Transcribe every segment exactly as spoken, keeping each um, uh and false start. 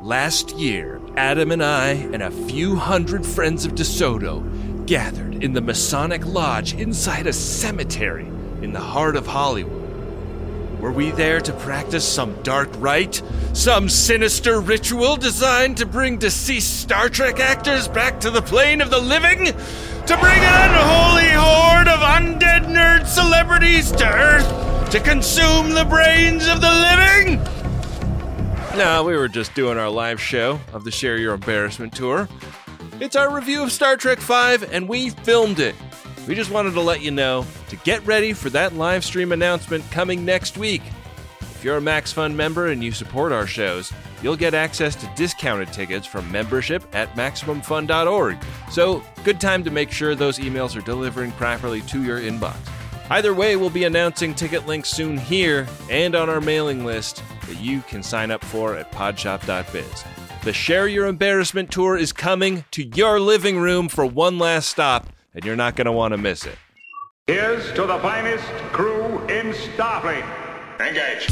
Last year, Adam and I and a few hundred friends of DeSoto gathered in the Masonic Lodge inside a cemetery in the heart of Hollywood. Were we there to practice some dark rite? Some sinister ritual designed to bring deceased Star Trek actors back to the plane of the living? To bring an unholy horde of undead nerd celebrities to Earth to consume the brains of the living? No, we were just doing our live show of the Share Your Embarrassment tour. It's our review of Star Trek five, and we filmed it. We just wanted to let you know to get ready for that live stream announcement coming next week. If you're a MaxFun member and you support our shows, you'll get access to discounted tickets from membership at Maximum Fun dot org. So, good time to make sure those emails are delivering properly to your inbox. Either way, we'll be announcing ticket links soon here and on our mailing list that you can sign up for at podshop dot biz. The Share Your Embarrassment tour is coming to your living room for one last stop, and you're not going to want to miss it. Here's to the finest crew in Starfleet. Engage.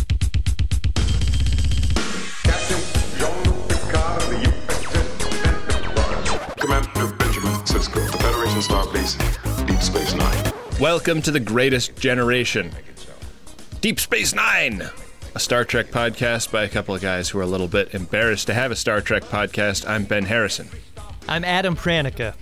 Captain Jean-Luc Picard of the U S S Enterprise. Commander Benjamin Sisko, the Federation Starbase, Deep Space Nine. Welcome to the greatest generation. Deep Space Nine, a Star Trek podcast by a couple of guys who are a little bit embarrassed to have a Star Trek podcast. I'm Ben Harrison. I'm Adam Pranica.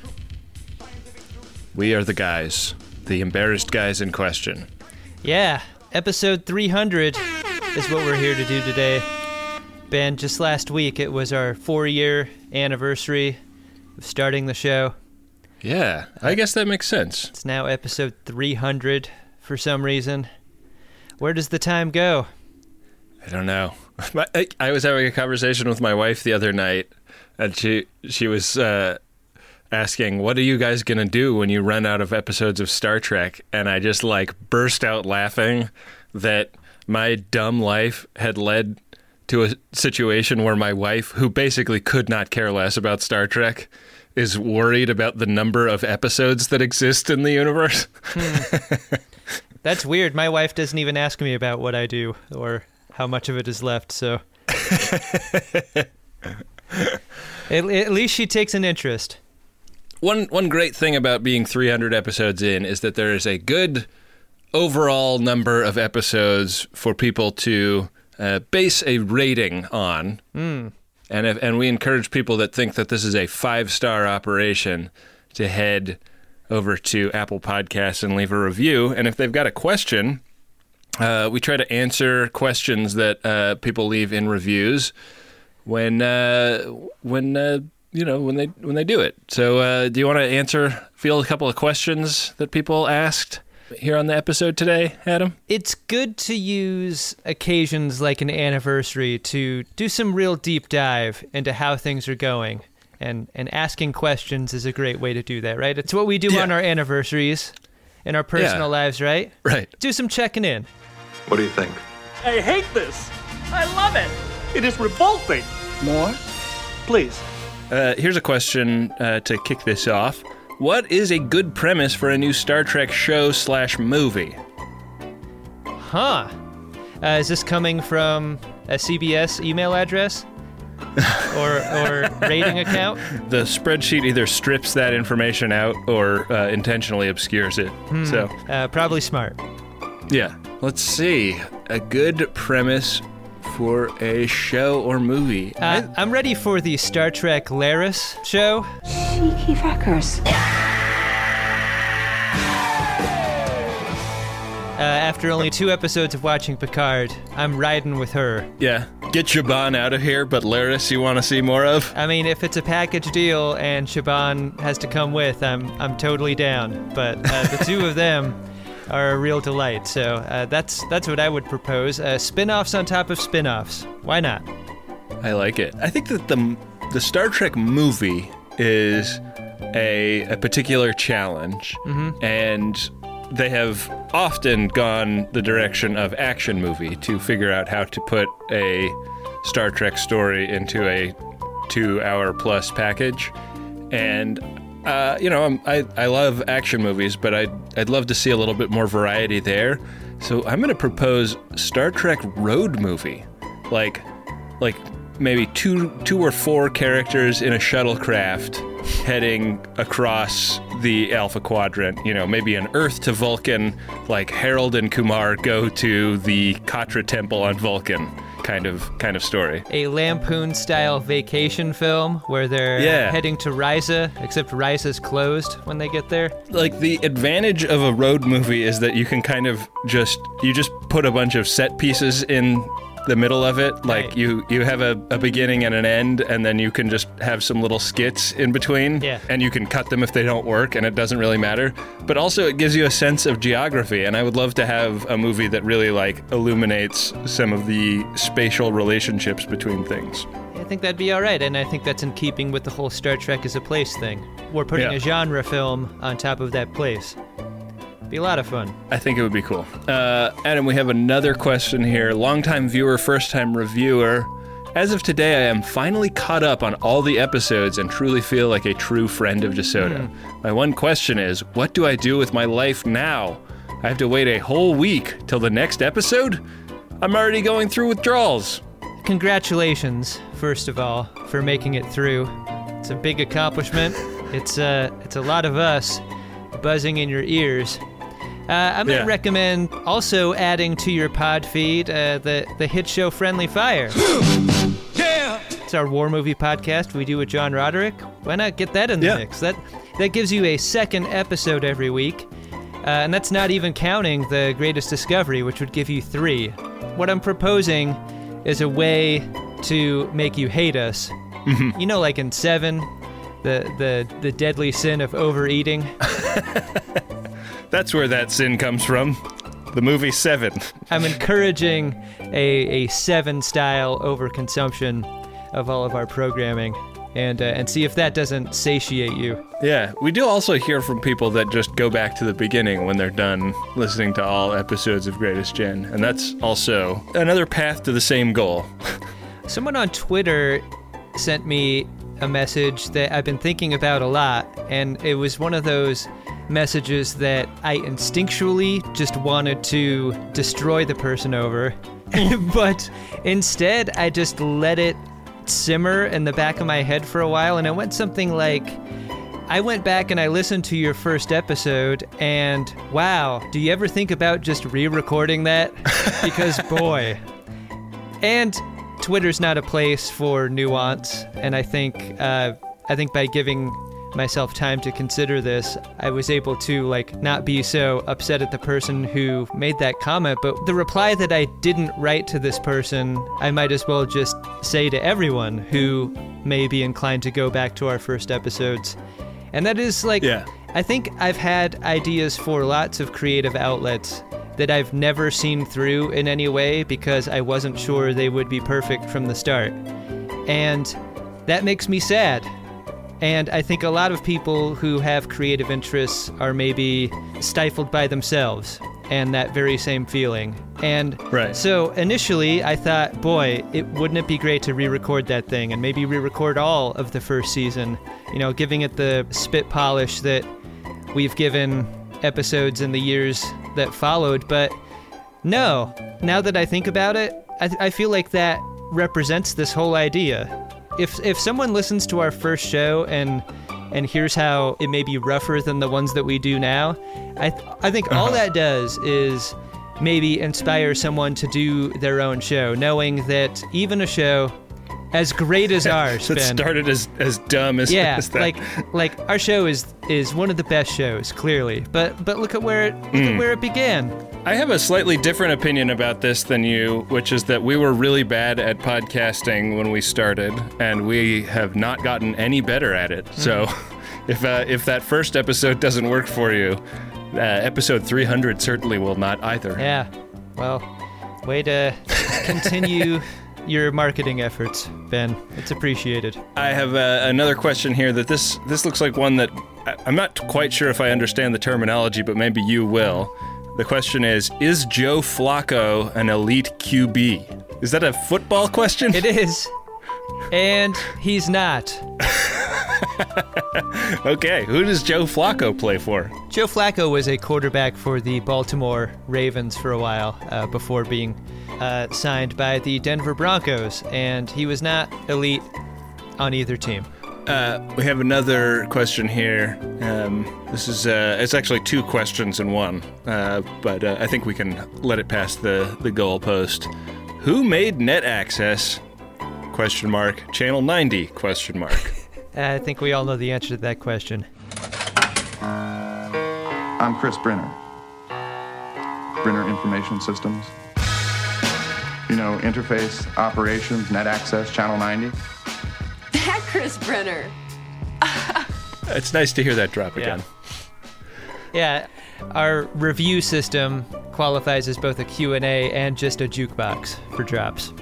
We are the guys, the embarrassed guys in question. Yeah, episode three hundred is what we're here to do today. Ben, just last week it was our four-year anniversary of starting the show. Yeah, I guess that makes sense. It's now episode three hundred for some reason. Where does the time go? I don't know. I, I was having a conversation with my wife the other night, and she she was uh, asking, what are you guys going to do when you run out of episodes of Star Trek? And I just, like, burst out laughing that my dumb life had led to a situation where my wife, who basically could not care less about Star Trek, is worried about the number of episodes that exist in the universe. Hmm. That's weird. My wife doesn't even ask me about what I do or how much of it is left, so... at, at least she takes an interest. One one great thing about being three hundred episodes in is that there is a good overall number of episodes for people to uh, base a rating on. Mm. And if, and we encourage people that think that this is a five-star operation to head over to Apple Podcasts and leave a review. And if they've got a question, uh, we try to answer questions that uh, people leave in reviews when uh, when uh, you know when they when they do it. So, uh, do you want to answer field a couple of questions that people asked here on the episode today, Adam? It's good to use occasions like an anniversary to do some real deep dive into how things are going. And and asking questions is a great way to do that, right? It's what we do yeah. on our anniversaries in our personal yeah. lives, right? Right. Do some checking in. What do you think? I hate this. I love it. It is revolting. More? Please. Uh, here's a question uh, to kick this off. What is a good premise for a new Star Trek show slash movie? Huh. Uh, is this coming from a C B S email address? or or rating account? The spreadsheet either strips that information out or uh, intentionally obscures it. Hmm. So uh, probably smart. Yeah. Let's see. A good premise for a show or movie. Uh, I'm ready for the Star Trek Laris show. Cheeky fuckers. Uh, after only two episodes of watching Picard, I'm riding with her. Yeah. Get Shaban out of here, but Laris you want to see more of? I mean, if it's a package deal and Shaban has to come with, I'm I'm totally down. But uh, the two of them are a real delight. So uh, that's that's what I would propose. Uh, spin-offs on top of spin-offs. Why not? I like it. I think that the the Star Trek movie is a a particular challenge, mm-hmm. and they have often gone the direction of action movie to figure out how to put a Star Trek story into a two-hour plus package. And, uh, you know, I'm, I I love action movies, but I'd, I'd love to see a little bit more variety there. So I'm going to propose Star Trek road movie. Like, like maybe two two or four characters in a shuttlecraft heading across the Alpha Quadrant. You know, maybe an Earth to Vulcan, like Harold and Kumar go to the Katra Temple on Vulcan kind of kind of story. A Lampoon-style vacation film where they're Yeah. heading to Ryza, except Ryza's closed when they get there. Like, the advantage of a road movie is that you can kind of just, you just put a bunch of set pieces in the middle of it. Like, Right. you, you have a, a beginning and an end, and then you can just have some little skits in between. Yeah. And you can cut them if they don't work, and it doesn't really matter. But also, it gives you a sense of geography, and I would love to have a movie that really, like, illuminates some of the spatial relationships between things. I think that'd be all right, and I think that's in keeping with the whole Star Trek as a place thing. We're putting Yeah. a genre film on top of that place. Be a lot of fun. I think it would be cool. Uh, Adam, we have another question here. Longtime viewer, first-time reviewer. As of today, I am finally caught up on all the episodes and truly feel like a true friend of DeSoto. My one question is, what do I do with my life now? I have to wait a whole week till the next episode? I'm already going through withdrawals. Congratulations, first of all, for making it through. It's a big accomplishment. It's uh, it's a lot of us buzzing in your ears. Uh, I'm going to Yeah. recommend also adding to your pod feed uh, the, the hit show Friendly Fire. Yeah! It's our war movie podcast we do with John Roderick. Why not get that in the Yeah. mix? That, that gives you a second episode every week. Uh, and that's not even counting the Greatest Discovery, which would give you three. What I'm proposing is a way to make you hate us. Mm-hmm. You know, like in Seven, the, the, the deadly sin of overeating. That's where that sin comes from. The movie Seven. I'm encouraging a, a Seven-style overconsumption of all of our programming, and uh, and see if that doesn't satiate you. Yeah, we do also hear from people that just go back to the beginning when they're done listening to all episodes of Greatest Gen, and that's also another path to the same goal. Someone on Twitter sent me a message that I've been thinking about a lot, and it was one of those messages that I instinctually just wanted to destroy the person over, but instead I just let it simmer in the back of my head for a while, and it went something like, I went back and I listened to your first episode, and wow, do you ever think about just re-recording that? Because boy. And Twitter's not a place for nuance, and I think uh, I think by giving myself time to consider this, I was able to like not be so upset at the person who made that comment. But the reply that I didn't write to this person, I might as well just say to everyone who may be inclined to go back to our first episodes. And that is like, Yeah. I think I've had ideas for lots of creative outlets that I've never seen through in any way because I wasn't sure they would be perfect from the start. And that makes me sad. And I think a lot of people who have creative interests are maybe stifled by themselves and that very same feeling. And Right. so initially I thought, boy, it wouldn't it be great to re-record that thing and maybe re-record all of the first season, you know, giving it the spit polish that we've given episodes in the years that followed. But no, now that I think about it, I, I feel like that represents this whole idea. If if someone listens to our first show and and hears how it may be rougher than the ones that we do now, I th- I think all that does is maybe inspire someone to do their own show, knowing that even a show as great as ours, That Ben, started as, as dumb as, yeah, as that. like like our show is is one of the best shows, clearly. But but look at where it look at where it began. I have a slightly different opinion about this than you, which is that we were really bad at podcasting when we started, and we have not gotten any better at it. So if uh, if that first episode doesn't work for you, uh, episode three hundred certainly will not either. Yeah. Well, way to continue your marketing efforts, Ben. It's appreciated. I have uh, another question here that this this looks like one that I, I'm not quite sure if I understand the terminology, but maybe you will. The question is, is Joe Flacco an elite Q B? Is that a football question? It is. And he's not. Okay, who does Joe Flacco play for? Joe Flacco was a quarterback for the Baltimore Ravens for a while uh, before being uh, signed by the Denver Broncos, and he was not elite on either team. Uh, we have another question here. Um, this is, uh, it's actually two questions in one, uh, but uh, I think we can let it past the, the goalpost. Who made NetAccess? Question mark. Channel ninety? Question mark. I think we all know the answer to that question. I'm Chris Brenner. Brenner Information Systems. You know, interface, operations, NetAccess, Channel ninety. That Chris Brenner. It's nice to hear that drop again. Yeah, our review system qualifies as both a Q and A and just a jukebox for drops.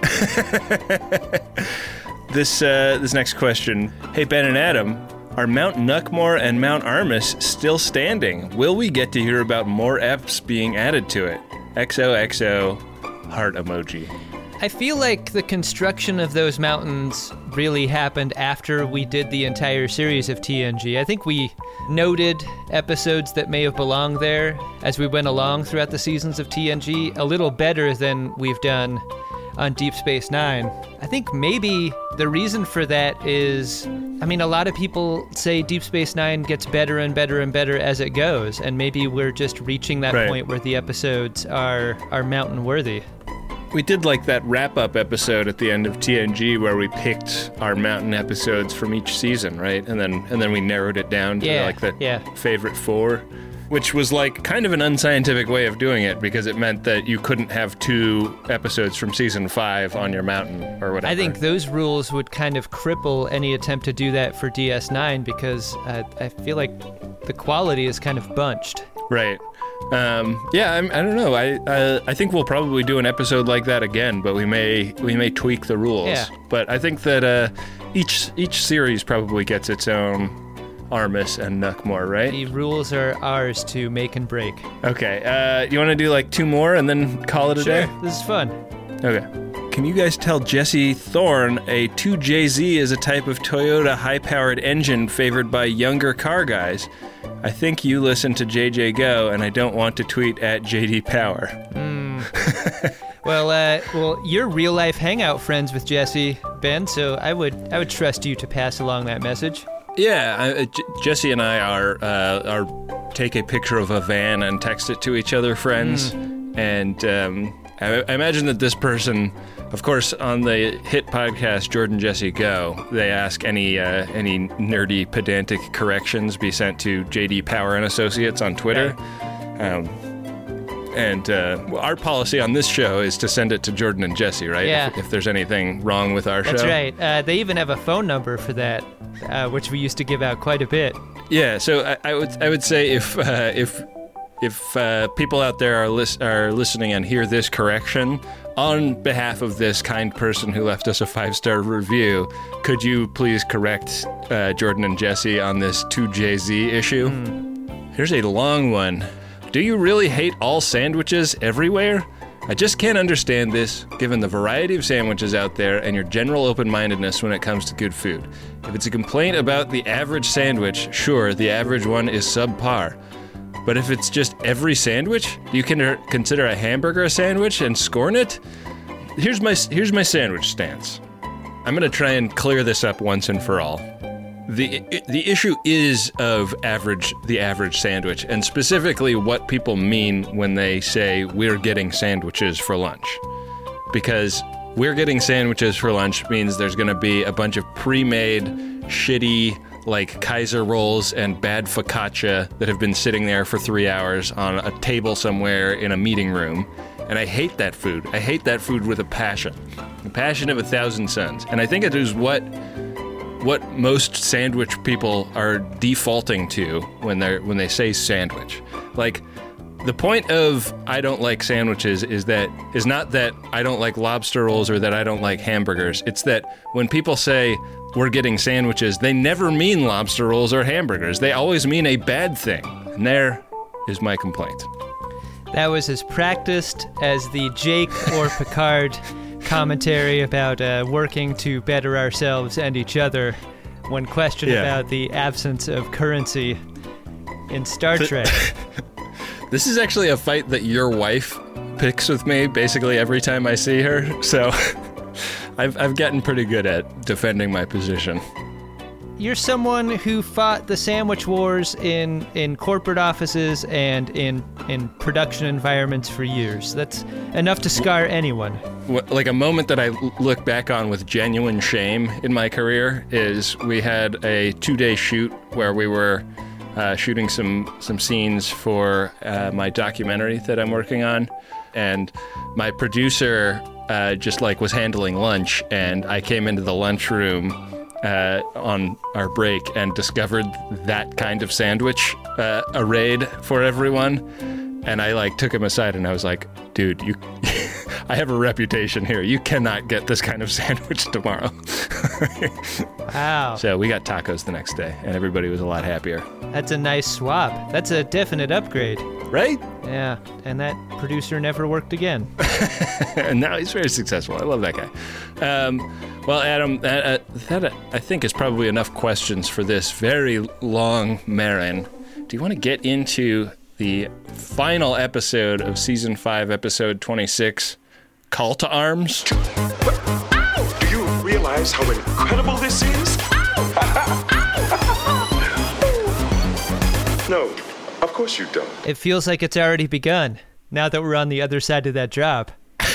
This uh, this next question. Hey, Ben and Adam, are Mount Nuckmore and Mount Armus still standing? Will we get to hear about more F's being added to it? X O X O, heart emoji. I feel like the construction of those mountains really happened after we did the entire series of T N G. I think we noted episodes that may have belonged there as we went along throughout the seasons of T N G a little better than we've done on Deep Space Nine. I think maybe the reason for that is, I mean, a lot of people say Deep Space Nine gets better and better and better as it goes, and maybe we're just reaching that Right. point where the episodes are, are mountain worthy. We did like that wrap-up episode at the end of T N G where we picked our mountain episodes from each season, right? And then and then we narrowed it down to Yeah, like the yeah. favorite four, which was like kind of an unscientific way of doing it because it meant that you couldn't have two episodes from season five on your mountain or whatever. I think those rules would kind of cripple any attempt to do that for D S nine because uh, I feel like the quality is kind of bunched. Right. Um, yeah, I'm, I don't know. I uh, I think we'll probably do an episode like that again, but we may we may tweak the rules. Yeah. But I think that uh, each each series probably gets its own Armus and Nuckmore, right? The rules are ours to make and break. Okay. Uh, you want to do like two more and then call it a Sure, day? this is fun. Okay. Can you guys tell Jesse Thorne a two J Z is a type of Toyota high-powered engine favored by younger car guys? I think you listen to J J Go, and I don't want to tweet at J D Power. Well, uh, well, you're real life hangout friends with Jesse, Ben, so I would I would trust you to pass along that message. Yeah, I, uh, J- Jesse and I are uh, are take a picture of a van and text it to each other, friends. And um, I, I imagine that this person, of course, on the hit podcast Jordan Jesse Go, they ask any uh, any nerdy pedantic corrections be sent to J D Power and Associates on Twitter. Um, and uh, well, our policy on this show is to send it to Jordan and Jesse, right? Yeah. If, if there's anything wrong with our That's show. right. Uh, they even have a phone number for that, uh, which we used to give out quite a bit. Yeah, so I, I would I would say if uh, if if uh, people out there are lis- are listening and hear this correction, on behalf of this kind person who left us a five star review, could you please correct uh, Jordan and Jesse on this two J Z issue? Here's a long one. Do you really hate all sandwiches everywhere? I just can't understand this, given the variety of sandwiches out there and your general open-mindedness when it comes to good food. If it's a complaint about the average sandwich, sure, the average one is subpar. But if it's just every sandwich, do you can consider a hamburger a sandwich and scorn it? Here's my here's my sandwich stance. I'm going to try and clear this up once and for all. The the issue is of average the average sandwich, and specifically what people mean when they say we're getting sandwiches for lunch. Because we're getting sandwiches for lunch means there's going to be a bunch of pre-made, shitty, like Kaiser rolls and bad focaccia that have been sitting there for three hours on a table somewhere in a meeting room. And I hate that food. I hate that food with a passion. The passion of a thousand suns. And I think it is what what most sandwich people are defaulting to when they're when they say sandwich. Like, the point of I don't like sandwiches is that is not that I don't like lobster rolls or that I don't like hamburgers. It's that when people say we're getting sandwiches, they never mean lobster rolls or hamburgers. They always mean a bad thing. And there is my complaint. That was as practiced as the Jake or Picard commentary about uh, working to better ourselves and each other when questioned Yeah. about the absence of currency in Star Th- Trek. This is actually a fight that your wife picks with me basically every time I see her, so I've, I've gotten pretty good at defending my position. You're someone who fought the sandwich wars in, in corporate offices and in in production environments for years. That's enough to scar anyone. What, like a moment that I l- look back on with genuine shame in my career is we had a two-day shoot where we were uh, shooting some some scenes for uh, my documentary that I'm working on, and my producer uh, just like was handling lunch, and I came into the lunchroom Uh, on our break and discovered that kind of sandwich uh, arrayed for everyone, and I like took him aside and I was like, dude, you I have a reputation here, you cannot get this kind of sandwich tomorrow. Wow. So we got tacos the next day and everybody was a lot happier. That's a nice swap. That's a definite upgrade. Right? Yeah, and that producer never worked again. And now he's very successful. I love that guy. Um, well, Adam, that, uh, that uh, I think is probably enough questions for this very long marathon. Do you want to get into the final episode of season five, episode twenty-six, Call to Arms? Do you realize how incredible this is? No, of course you don't. It feels like it's already begun, now that we're on the other side of that job.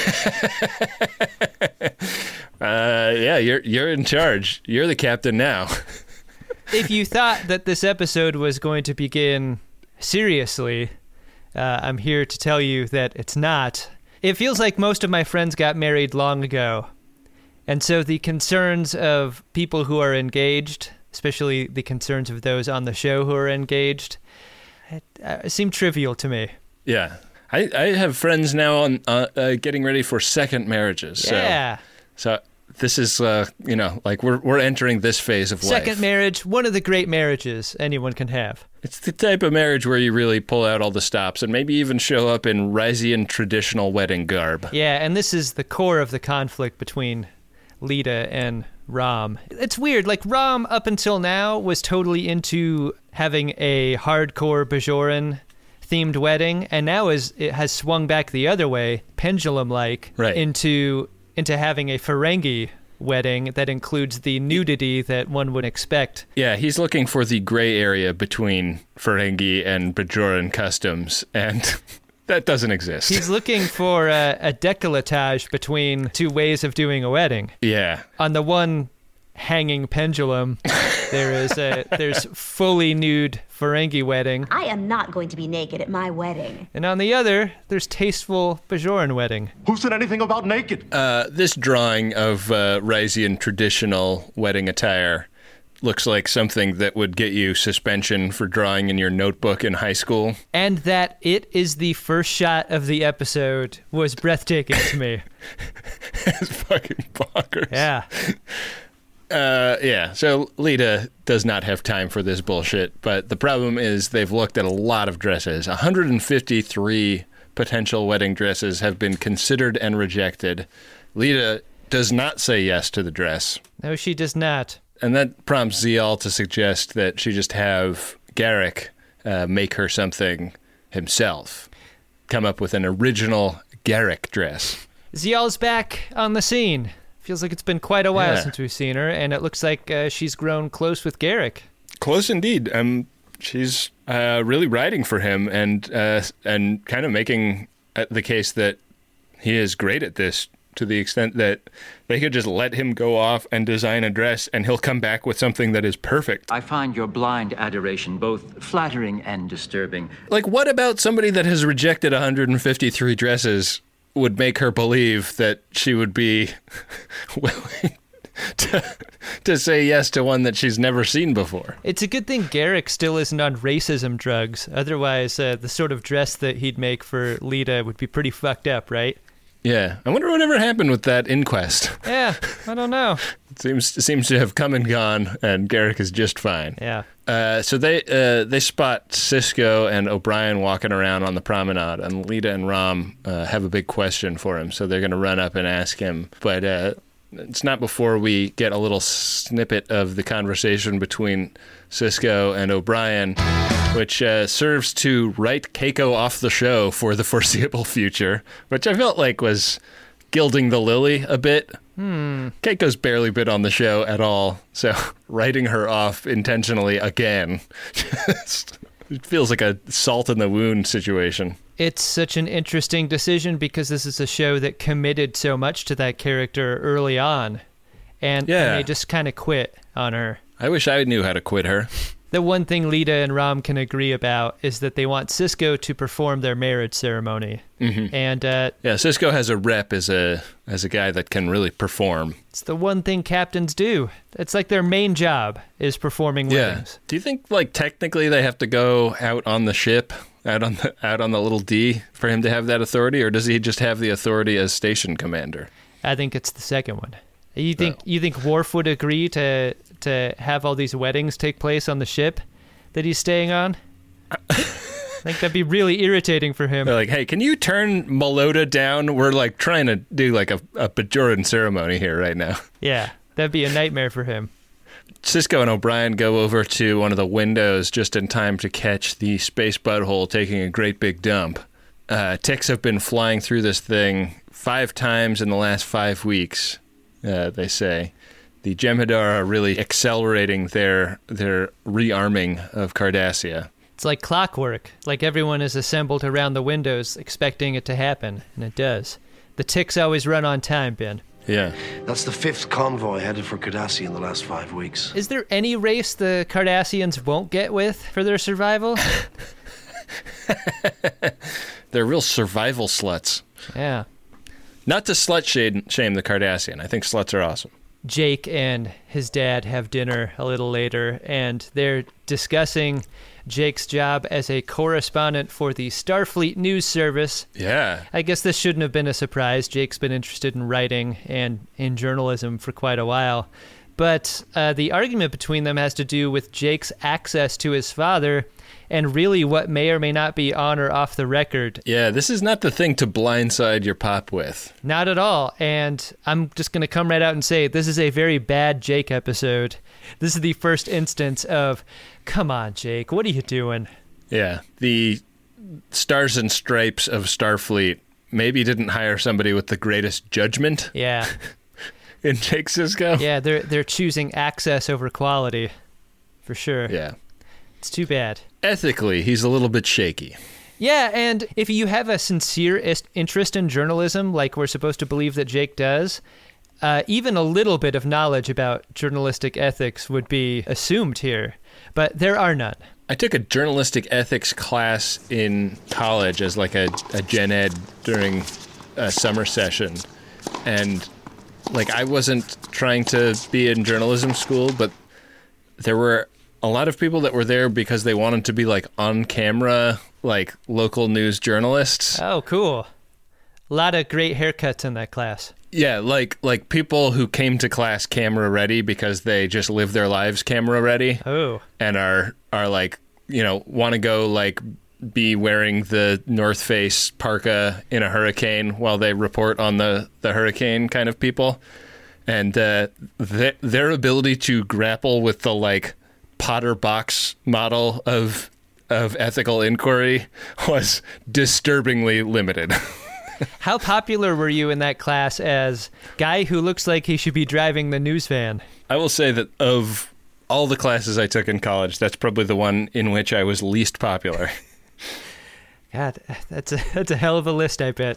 Uh, yeah, you're you're in charge. You're the captain now. If you thought that this episode was going to begin seriously, uh, I'm here to tell you that it's not. It feels like most of my friends got married long ago. And so the concerns of people who are engaged, especially the concerns of those on the show who are engaged, it, uh, seem trivial to me. Yeah. I, I have friends now on uh, uh, getting ready for second marriages. So, Yeah. So this is, uh, you know, like we're we're entering this phase of life. Second marriage, one of the great marriages anyone can have. It's the type of marriage where you really pull out all the stops and maybe even show up in Ryzian traditional wedding garb. Yeah, and this is the core of the conflict between Lita and Rom. It's weird, like Rom up until now was totally into having a hardcore Bajoran themed wedding, and now is it has swung back the other way, pendulum-like, Right. into into having a Ferengi wedding that includes the nudity that one would expect. Yeah, he's looking for the gray area between Ferengi and Bajoran customs, and that doesn't exist. He's looking for a, a décolletage between two ways of doing a wedding. yeah. On the one hanging pendulum, there is a there's fully nude Ferengi wedding, I am not going to be naked at my wedding. and on the other, there's tasteful Bajoran wedding. Who said anything about naked? Uh, this drawing of uh, Ryzian traditional wedding attire looks like something that would get you suspension for drawing in your notebook in high school. And that it is the first shot of the episode was breathtaking to me. It's fucking bonkers. Yeah. Uh, yeah, so Lita does not have time for this bullshit, but the problem is they've looked at a lot of dresses. one hundred fifty-three potential wedding dresses have been considered and rejected. Lita does not say yes to the dress, No, she does not. and that prompts Zial to suggest that she just have Garrick uh, make her something himself, come up with an original Garrick dress. Zial's back on the scene. Feels like it's been quite a while Yeah. since we've seen her, and it looks like uh, she's grown close with Garrick. Close indeed. Um, she's uh, really riding for him and uh, and kind of making uh, the case that he is great at this, to the extent that they could just let him go off and design a dress and he'll come back with something that is perfect. I find your blind adoration both flattering and disturbing. Like, what about somebody that has rejected one hundred fifty-three dresses would make her believe that she would be willing to, to say yes to one that she's never seen before? It's a good thing Garrick still isn't on racism drugs. Otherwise, uh, the sort of dress that he'd make for Lita would be pretty fucked up, right? Yeah. I wonder whatever happened with that inquest. Yeah, I don't know. It seems, it seems to have come and gone, and Garrick is just fine. Yeah. Uh, so they uh, they spot Cisco and O'Brien walking around on the promenade, and Lita and Rom uh, have a big question for him. So they're going to run up and ask him. But uh, it's not before we get a little snippet of the conversation between Sisko and O'Brien, which uh, serves to write Keiko off the show for the foreseeable future, which I felt like was gilding the lily a bit. Hmm. Keiko's barely been on the show at all, so writing her off intentionally again, just, it feels like a salt in the wound situation. It's such an interesting decision because this is a show that committed so much to that character early on, and, yeah. and they just kind of quit on her. I wish I knew how to quit her. The one thing Lita and Rom can agree about is that they want Sisko to perform their marriage ceremony. Mm-hmm. And uh, yeah, Sisko has a rep as a as a guy that can really perform. It's the one thing captains do. It's like their main job is performing weddings. Yeah. Do you think, like, technically they have to go out on the ship, out on the out on the little D, for him to have that authority, or does he just have the authority as station commander? I think it's the second one. You think Oh. you think Worf would agree to to have all these weddings take place on the ship that he's staying on? I think that'd be really irritating for him. They're like, hey, can you turn Melota down? We're like trying to do like a, a Bajoran ceremony here right now. Yeah, that'd be a nightmare for him. Sisko and O'Brien go over to one of the windows just in time to catch the space butthole taking a great big dump. Uh, ticks have been flying through this thing five times in the last five weeks, uh, they say. The Jem'Hadar are really accelerating their their rearming of Cardassia. It's like clockwork. Like everyone is assembled around the windows expecting it to happen, and it does. The ticks always run on time, Ben. Yeah. That's the fifth convoy headed for Cardassia in the last five weeks. Is there any race the Cardassians won't get with for their survival? They're real survival sluts. Yeah. Not to slut shame, shame the Cardassian. I think sluts are awesome. Jake and his dad have dinner a little later, and they're discussing Jake's job as a correspondent for the Starfleet News Service. Yeah. I guess this shouldn't have been a surprise. Jake's been interested in writing and in journalism for quite a while. But uh, the argument between them has to do with Jake's access to his father and really what may or may not be on or off the record. Yeah, this is not the thing to blindside your pop with. Not at all. And I'm just going to come right out and say this is a very bad Jake episode. This is the first instance of, come on, Jake, what are you doing? Yeah, the Stars and Stripes of Starfleet maybe didn't hire somebody with the greatest judgment. Yeah. In Jake Sisko. Yeah, they're they're choosing access over quality, for sure. Yeah. It's too bad. Ethically, he's a little bit shaky. Yeah, and if you have a sincere is- interest in journalism, like we're supposed to believe that Jake does, uh, even a little bit of knowledge about journalistic ethics would be assumed here. But there are none. I took a journalistic ethics class in college as like a, a gen ed during a summer session. And like I wasn't trying to be in journalism school, but there were a lot of people that were there because they wanted to be like on camera, like local news journalists. Oh, cool. A lot of great haircuts in that class. Yeah, like like people who came to class camera ready because they just live their lives camera ready. Oh. And are are like, you know, want to go like be wearing the North Face parka in a hurricane while they report on the, the hurricane kind of people. And uh, th- their ability to grapple with the like Potter box model of of ethical inquiry was disturbingly limited. How popular were you in that class as guy who looks like he should be driving the news van? I will say that of all the classes I took in college, that's probably the one in which I was least popular. God, that's a that's a hell of a list, I bet.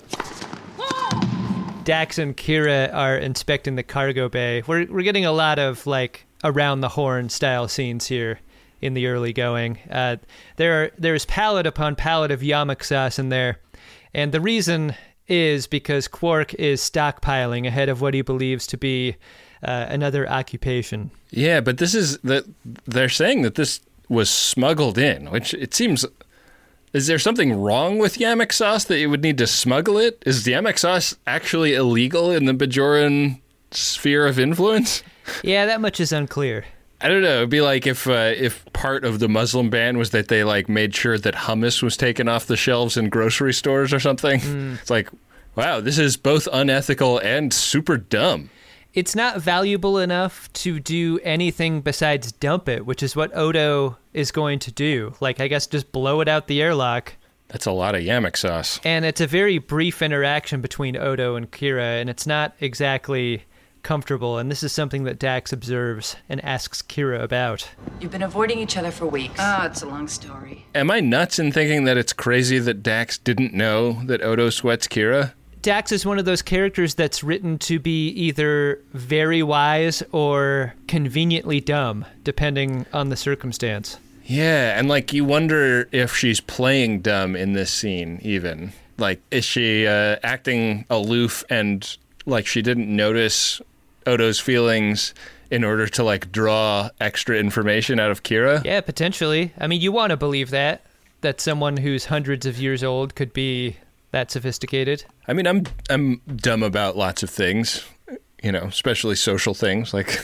Dax and Kira are inspecting the cargo bay. We're we're getting a lot of like around the horn style scenes here in the early going. Uh, there are, there's pallet upon pallet of yamak sauce in there, and the reason is because Quark is stockpiling ahead of what he believes to be uh, another occupation. Yeah, but this is that they're saying that this was smuggled in, which it seems. Is there something wrong with yamak sauce that you would need to smuggle it? Is yamak sauce actually illegal in the Bajoran sphere of influence? Yeah, that much is unclear. I don't know. It'd be like if uh, if part of the Muslim ban was that they like made sure that hummus was taken off the shelves in grocery stores or something. Mm. It's like, wow, this is both unethical and super dumb. it's not valuable enough to do anything besides dump it, which is what Odo is going to do. Like, I guess just blow it out the airlock. That's a lot of Yamek sauce. And it's a very brief interaction between Odo and Kira, and it's not exactly comfortable. And this is something that Dax observes and asks Kira about. You've been avoiding each other for weeks. Ah, oh, it's a long story. Am I nuts in thinking that it's crazy that Dax didn't know that Odo sweats Kira? Dax is one of those characters that's written to be either very wise or conveniently dumb, depending on the circumstance. Yeah, and like you wonder if she's playing dumb in this scene even. Like, is she uh, acting aloof and like she didn't notice Odo's feelings in order to like draw extra information out of Kira? Yeah, potentially. I mean, you want to believe that, that someone who's hundreds of years old could be that sophisticated. I mean, I'm I'm dumb about lots of things, you know, especially social things. Like,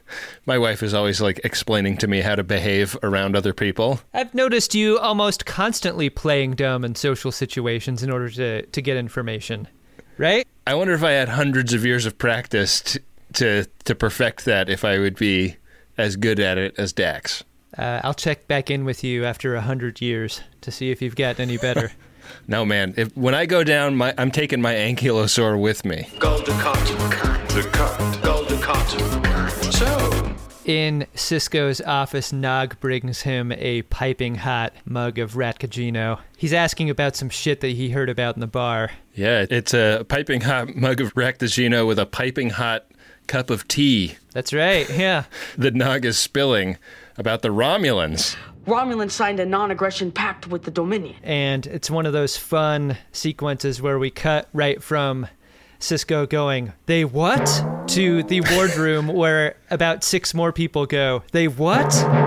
my wife is always, like, explaining to me how to behave around other people. I've noticed you almost constantly playing dumb in social situations in order to, to get information, right? I wonder if I had hundreds of years of practice t- to, to perfect that, if I would be as good at it as Dax. Uh, I'll check back in with you after a hundred years to see if you've gotten any better. No, man. If, when I go down, my, I'm taking my ankylosaur with me. Golden cotton, the cut, golden cotton. So, in Sisko's office, Nog brings him a piping hot mug of Ratkajino. He's asking about some shit that he heard about in the bar. Yeah, it's a piping hot mug of Ratkajino with a piping hot cup of tea. That's right, yeah. That Nog is spilling about the Romulans. Romulan signed a non-aggression pact with the Dominion. And it's one of those fun sequences where we cut right from Sisko going, "They what?" to the wardroom where about six more people go, "They what?"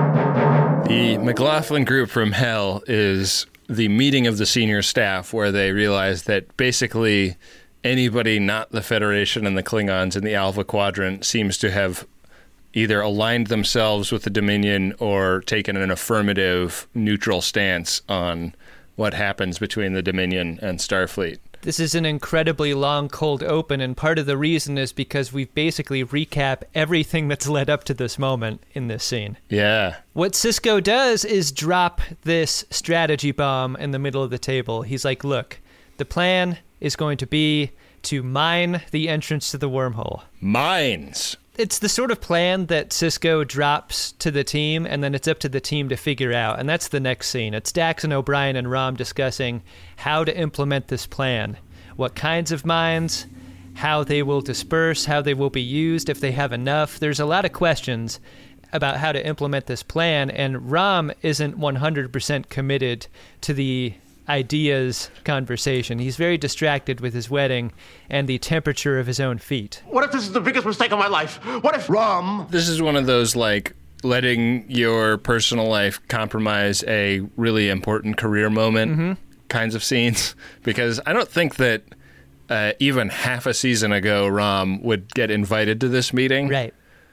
The McLaughlin group from Hell is the meeting of the senior staff where they realize that basically anybody not the Federation and the Klingons in the Alpha Quadrant seems to have either aligned themselves with the Dominion or taken an affirmative neutral stance on what happens between the Dominion and Starfleet. This is an incredibly long cold open, and part of the reason is because we basically recap everything that's led up to this moment in this scene. Yeah. What Sisko does is drop this strategy bomb in the middle of the table. He's like, look, the plan is going to be to mine the entrance to the wormhole. Mines! It's the sort of plan that Sisko drops to the team, and then it's up to the team to figure out. And that's the next scene. It's Dax and O'Brien and Rom discussing how to implement this plan. What kinds of mines, how they will disperse, how they will be used, if they have enough. There's a lot of questions about how to implement this plan, and Rom isn't one hundred percent committed to the ideas conversation. He's very distracted with his wedding and the temperature of his own feet. What if this is the biggest mistake of my life? What if Rom? This is one of those, like, letting your personal life compromise a really important career moment mm-hmm. kinds of scenes. Because I don't think that uh, even half a season ago Rom would get invited to this meeting. Right.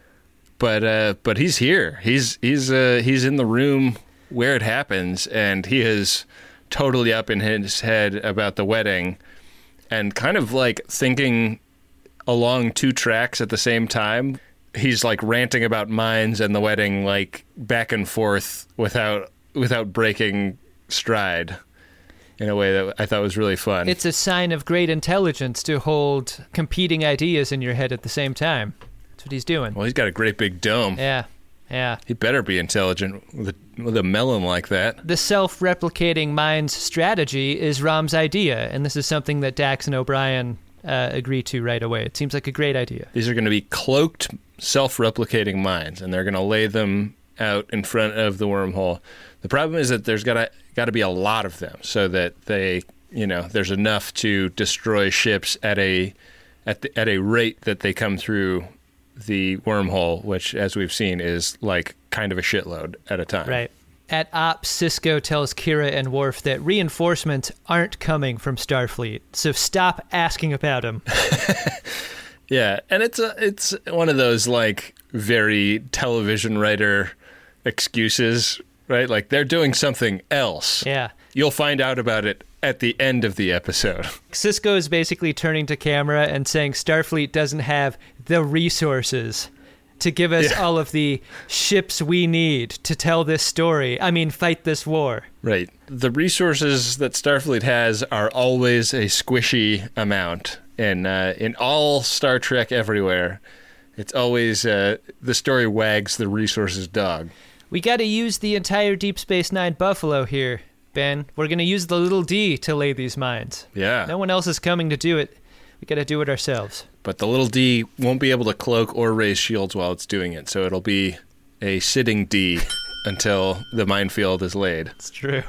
But uh, but he's here. He's he's uh, he's in the room where it happens, and he is totally up in his head about the wedding and kind of like thinking along two tracks at the same time. He's like ranting about mines and the wedding, like back and forth without without breaking stride in a way that I thought was really fun. It's a sign of great intelligence to hold competing ideas in your head at the same time. That's what he's doing. Well, he's got a great big dome. Yeah. Yeah. He better be intelligent with a, with a melon like that. The self-replicating mind's strategy is Rom's idea, and this is something that Dax and O'Brien uh, agree to right away. It seems like a great idea. These are going to be cloaked, self-replicating minds, and they're going to lay them out in front of the wormhole. The problem is that there's got to got to be a lot of them, so that they, you know, there's enough to destroy ships at a at the, at a rate that they come through the wormhole, which, as we've seen, is like kind of a shitload at a time. Right. At Ops, Sisko tells Kira and Worf that reinforcements aren't coming from Starfleet, so stop asking about them. Yeah, and it's a, it's one of those like very television writer excuses right? Like, they're doing something else. Yeah. You'll find out about it at the end of the episode. Sisko is basically turning to camera and saying Starfleet doesn't have the resources to give us yeah. all of the ships we need to tell this story. I mean, fight this war. Right. The resources that Starfleet has are always a squishy amount. And uh, in all Star Trek everywhere, it's always uh, the story wags the resources dog. We got to use the entire Deep Space Nine Buffalo here, Ben. We're going to use the little D to lay these mines. Yeah. No one else is coming to do it. We got to do it ourselves. But the little D won't be able to cloak or raise shields while it's doing it, so it'll be a sitting D until the minefield is laid. It's true.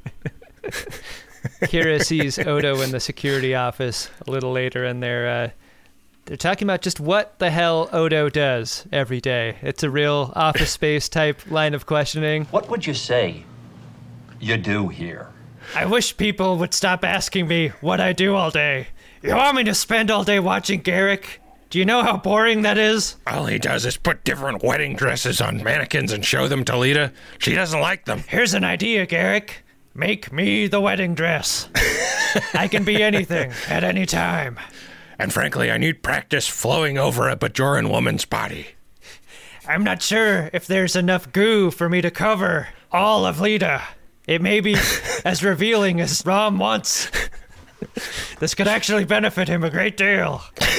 Kira sees Odo in the security office a little later, and they're uh, they're talking about just what the hell Odo does every day. It's a real Office Space type line of questioning. What would you say you do here? I wish people would stop asking me what I do all day. You want me to spend all day watching Garrick? Do you know how boring that is? All he does is put different wedding dresses on mannequins and show them to Lita. She doesn't like them. Here's an idea, Garrick. Make me the wedding dress. I can be anything at any time. And frankly, I need practice flowing over a Bajoran woman's body. I'm not sure if there's enough goo for me to cover all of Lita. It may be as revealing as Rom wants. This could actually benefit him a great deal.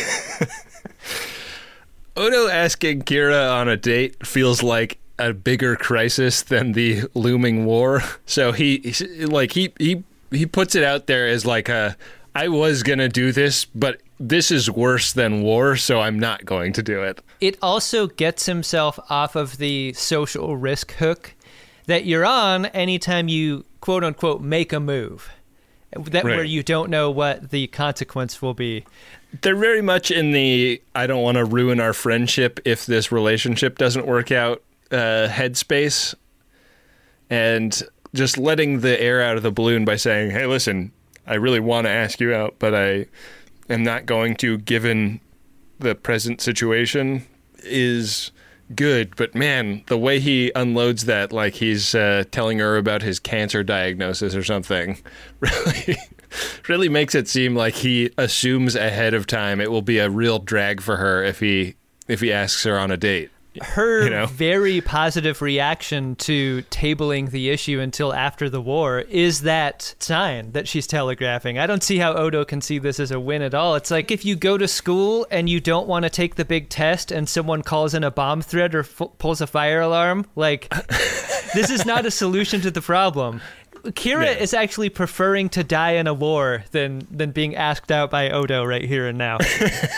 Odo asking Kira on a date feels like a bigger crisis than the looming war. So he, like, he he he puts it out there as like a, I was gonna do this, but this is worse than war, so I'm not going to do it. It also gets himself off of the social risk hook that you're on anytime you quote unquote make a move. That right. Where you don't know what the consequence will be. They're very much in the I don't want to ruin our friendship if this relationship doesn't work out uh, headspace. And just letting the air out of the balloon by saying, hey, listen, I really want to ask you out, but I am not going to given the present situation is good. But man, the way he unloads that, like he's uh, telling her about his cancer diagnosis or something, really, really makes it seem like he assumes ahead of time it will be a real drag for her if he if he asks her on a date. Her you know? very positive reaction to tabling the issue until after the war is that sign that she's telegraphing. I don't see how Odo can see this as a win at all. It's like if you go to school and you don't want to take the big test and someone calls in a bomb threat or f- pulls a fire alarm, like, this is not a solution to the problem. Kira yeah. is actually preferring to die in a war than, than being asked out by Odo right here and now.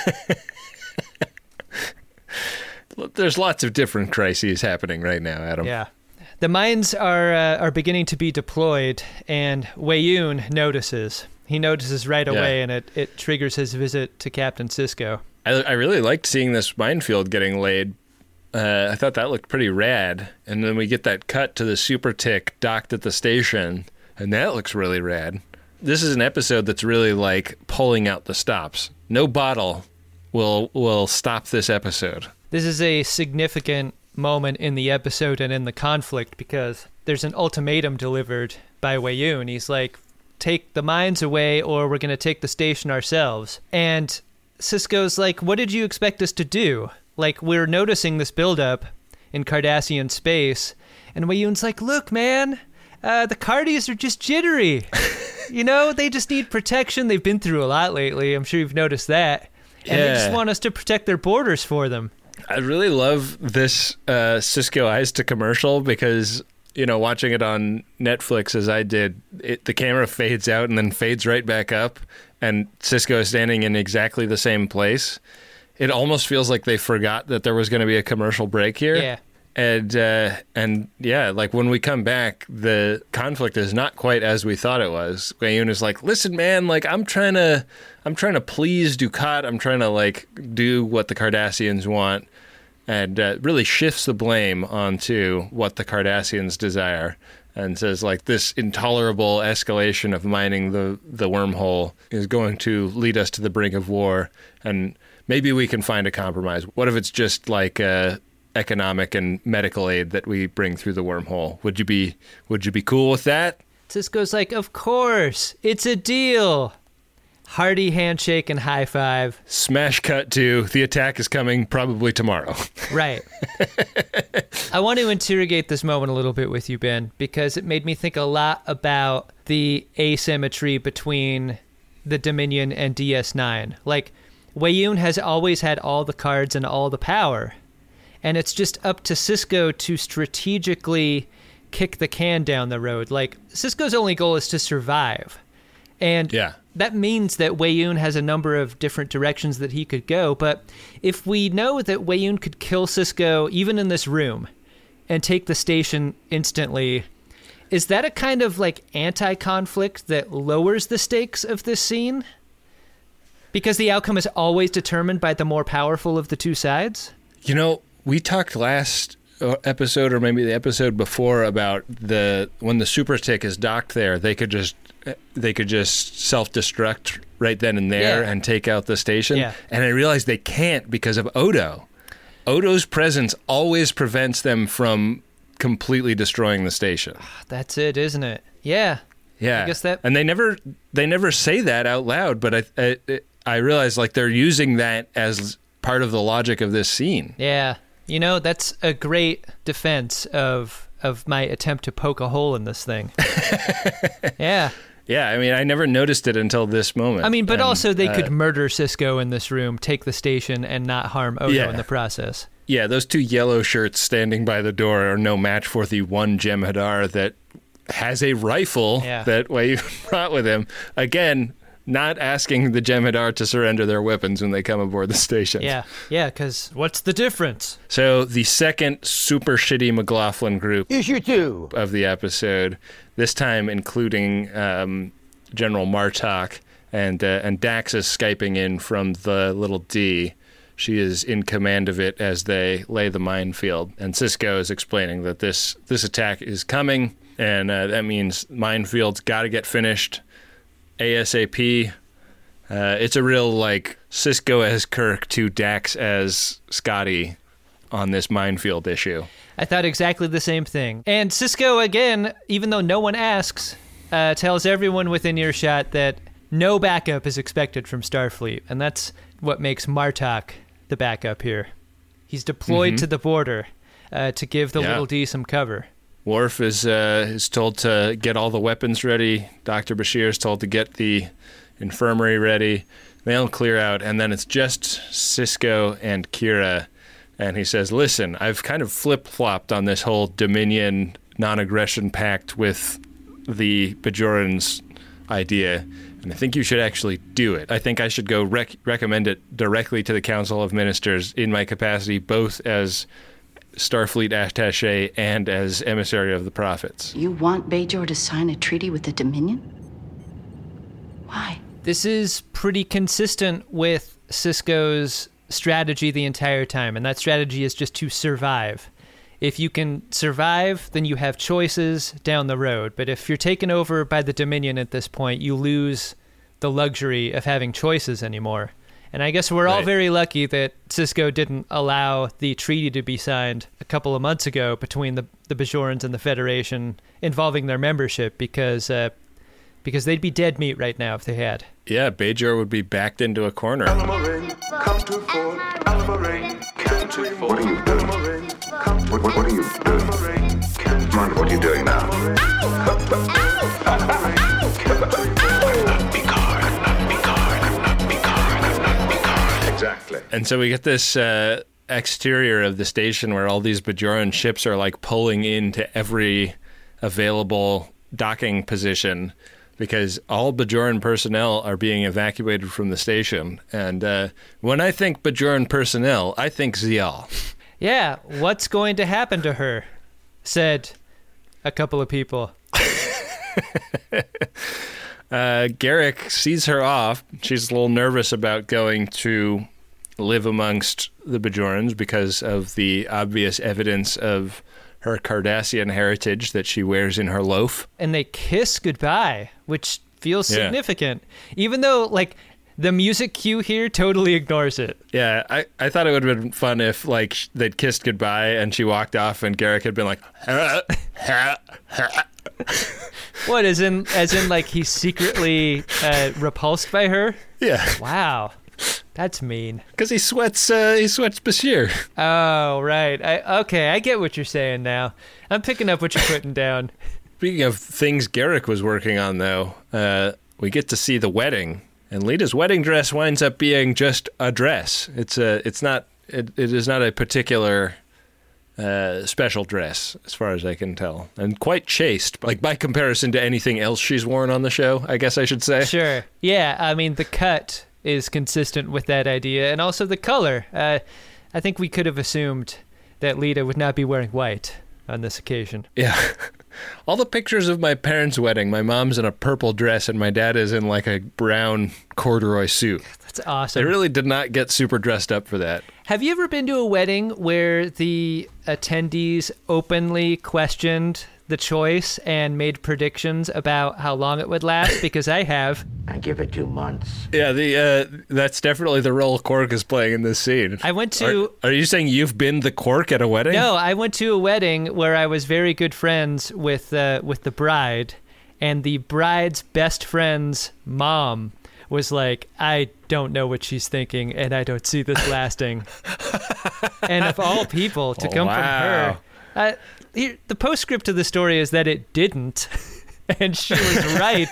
There's lots of different crises happening right now, Adam. Yeah. The mines are uh, are beginning to be deployed, and Weyoun notices. He notices right away, yeah. and it, it triggers his visit to Captain Sisko. I, I really liked seeing this minefield getting laid. Uh, I thought that looked pretty rad. And then we get that cut to the Super Tick docked at the station, and that looks really rad. This is an episode that's really like pulling out the stops. No bottle will will stop this episode. This is a significant moment in the episode and in the conflict because there's an ultimatum delivered by Weyoun. He's like, take the mines away or we're going to take the station ourselves. And Sisko's like, what did you expect us to do? Like, we're noticing this buildup in Cardassian space. And Weyoun's like, look, man, uh, the Cardis are just jittery. You know, they just need protection. They've been through a lot lately. I'm sure you've noticed that. And yeah. they just want us to protect their borders for them. I really love this uh, Sisko Eyes to commercial because, you know, watching it on Netflix as I did, it, the camera fades out and then fades right back up, and Sisko is standing in exactly the same place. It almost feels like they forgot that there was going to be a commercial break here. Yeah. And, uh, and yeah, like when we come back, the conflict is not quite as we thought it was. Weyoun is like, listen, man, like I'm trying to, I'm trying to please Dukat. I'm trying to like do what the Cardassians want, and uh, really shifts the blame onto what the Cardassians desire, and says like this intolerable escalation of mining the, the wormhole is going to lead us to the brink of war, and maybe we can find a compromise. What if it's just like a economic and medical aid that we bring through the wormhole. Would you be Would you be cool with that? Sisko's like, of course, it's a deal. Hearty handshake and high five. Smash cut to the attack is coming probably tomorrow. Right. I want to interrogate this moment a little bit with you, Ben, because it made me think a lot about the asymmetry between the Dominion and D S nine. Like, Weyoun has always had all the cards and all the power, and it's just up to Sisko to strategically kick the can down the road. Like, Sisko's only goal is to survive. And yeah. that means that Weyoun has a number of different directions that he could go. But if we know that Weyoun could kill Sisko even in this room and take the station instantly, is that a kind of like anti-conflict that lowers the stakes of this scene? Because the outcome is always determined by the more powerful of the two sides? You know, we talked last episode or maybe the episode before about the when the super tick is docked there, they could just they could just self-destruct right then and there Yeah. and take out the station. Yeah. And I realized they can't because of Odo. Odo's presence always prevents them from completely destroying the station. That's it, isn't it? Yeah. Yeah. I guess that... And they never they never say that out loud, but I I, I realize like they're using that as part of the logic of this scene. Yeah. You know, that's a great defense of of my attempt to poke a hole in this thing. Yeah. Yeah, I mean, I never noticed it until this moment. I mean, but And, also they uh, could murder Sisko in this room, take the station, and not harm Odo Yeah. in the process. Yeah, those two yellow shirts standing by the door are no match for the one Jem'Hadar that has a rifle Yeah. that Weyoun brought with him. Again, not asking the Jem'Hadar to surrender their weapons when they come aboard the station. Yeah, yeah, because what's the difference? So the second super shitty McLaughlin group Issue two of the episode, this time including um, General Martok, and uh, and Dax is Skyping in from the little D. She is in command of it as they lay the minefield. And Sisko is explaining that this, this attack is coming, and uh, that means minefields got to get finished ASAP. Uh, it's a real, like, Sisko as Kirk to Dax as Scotty on this minefield issue. I thought exactly the same thing. And Sisko, again, even though no one asks, uh, tells everyone within earshot that no backup is expected from Starfleet. And that's what makes Martok the backup here. He's deployed Mhm. to the border uh, to give the Yeah. little D some cover. Worf is uh, is told to get all the weapons ready. Doctor Bashir is told to get the infirmary ready. They all clear out, and then it's just Sisko and Kira. And he says, listen, I've kind of flip-flopped on this whole Dominion non-aggression pact with the Bajorans idea, and I think you should actually do it. I think I should go rec- recommend it directly to the Council of Ministers in my capacity both as Starfleet attaché and as emissary of the prophets. You want Bajor to sign a treaty with the Dominion? Why? This is pretty consistent with Sisko's strategy the entire time, and that strategy is just to survive. If you can survive, then you have choices down the road. But if you're taken over by the Dominion at this point, you lose the luxury of having choices anymore. And I guess we're all Right. very lucky that Sisko didn't allow the treaty to be signed a couple of months ago between the, the Bajorans and the Federation involving their membership, because uh, because they'd be dead meat right now if they had. Yeah, Bajor would be backed into a corner. Come to Fort Alamarin. Come to Fort What are you doing? What, what, what are you doing? Mind what you're doing now. Exactly. And so we get this uh, exterior of the station where all these Bajoran ships are like pulling into every available docking position because all Bajoran personnel are being evacuated from the station. And uh, when I think Bajoran personnel, I think Ziyal. Yeah, what's going to happen to her? Said a couple of people. Uh, Garrick sees her off. She's a little nervous about going to live amongst the Bajorans because of the obvious evidence of her Cardassian heritage that she wears in her loaf. And they kiss goodbye, which feels Yeah. significant. Even though, like, The music cue here totally ignores it. Yeah, I, I thought it would have been fun if, like, sh- they'd kissed goodbye and she walked off and Garrick had been like, ha, ha, ha. What, as in, as in, like, he's secretly uh, repulsed by her? Yeah. Wow. That's mean. Because he sweats, uh, he sweats Bashir. Oh, right. I, okay, I get what you're saying now. I'm picking up what you're putting down. Speaking of things Garrick was working on, though, uh, we get to see the wedding. And Lita's wedding dress winds up being just a dress. It's a, it's not, it, it is not a particular uh, special dress, as far as I can tell. And quite chaste, like by comparison to anything else she's worn on the show, I guess I should say. Sure. Yeah, I mean, the cut is consistent with that idea. And also the color. Uh, I think we could have assumed that Lita would not be wearing white on this occasion. Yeah. All the pictures of my parents' wedding, my mom's in a purple dress and my dad is in like a brown corduroy suit. That's awesome. They really did not get super dressed up for that. Have you ever been to a wedding where the attendees openly questioned the choice and made predictions about how long it would last? Because I have. I give it two months. Yeah, the uh, that's definitely the role Quark is playing in this scene. I went to... Are, are you saying you've been the Quark at a wedding? No, I went to a wedding where I was very good friends with uh, with the bride, and the bride's best friend's mom was like, I don't know what she's thinking, and I don't see this lasting. And of all people, to Oh, come wow. from her... Uh, here, the postscript of the story is that it didn't, and she was right.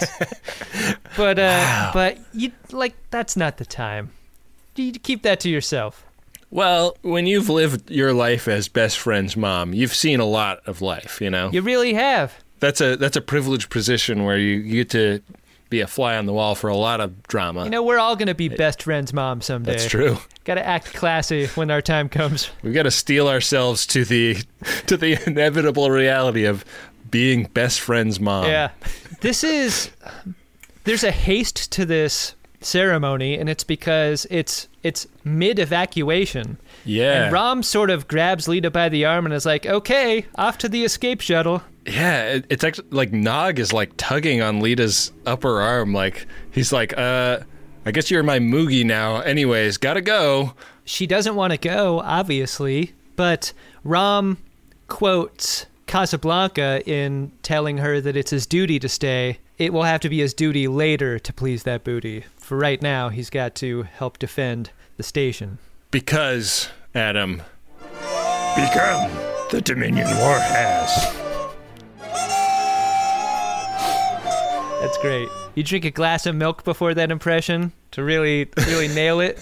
But uh, Wow. but you like that's not the time. You keep that to yourself. Well, when you've lived your life as best friend's mom, you've seen a lot of life, you know? You really have. That's a that's a privileged position where you, you get to be a fly on the wall for a lot of drama. You know, we're all going to be best friends' mom someday. That's true. Got to act classy when our time comes. We've got to steel ourselves to the to the inevitable reality of being best friend's mom. Yeah. This is... There's a haste to this ceremony, and it's because it's it's mid-evacuation. Yeah. And Rom sort of grabs Lita by the arm and is like, okay, off to the escape shuttle. Yeah, it, it's actually like Nog is like tugging on Lita's upper arm. Like, he's like, uh, I guess you're my Moogie now. Anyways, gotta go. She doesn't want to go, obviously, but Rom quotes Casablanca in telling her that it's his duty to stay. It will have to be his duty later to please that booty. For right now, he's got to help defend the station. Because, Adam, Become the Dominion War has. That's great. You drink a glass of milk before that impression to really, really nail it.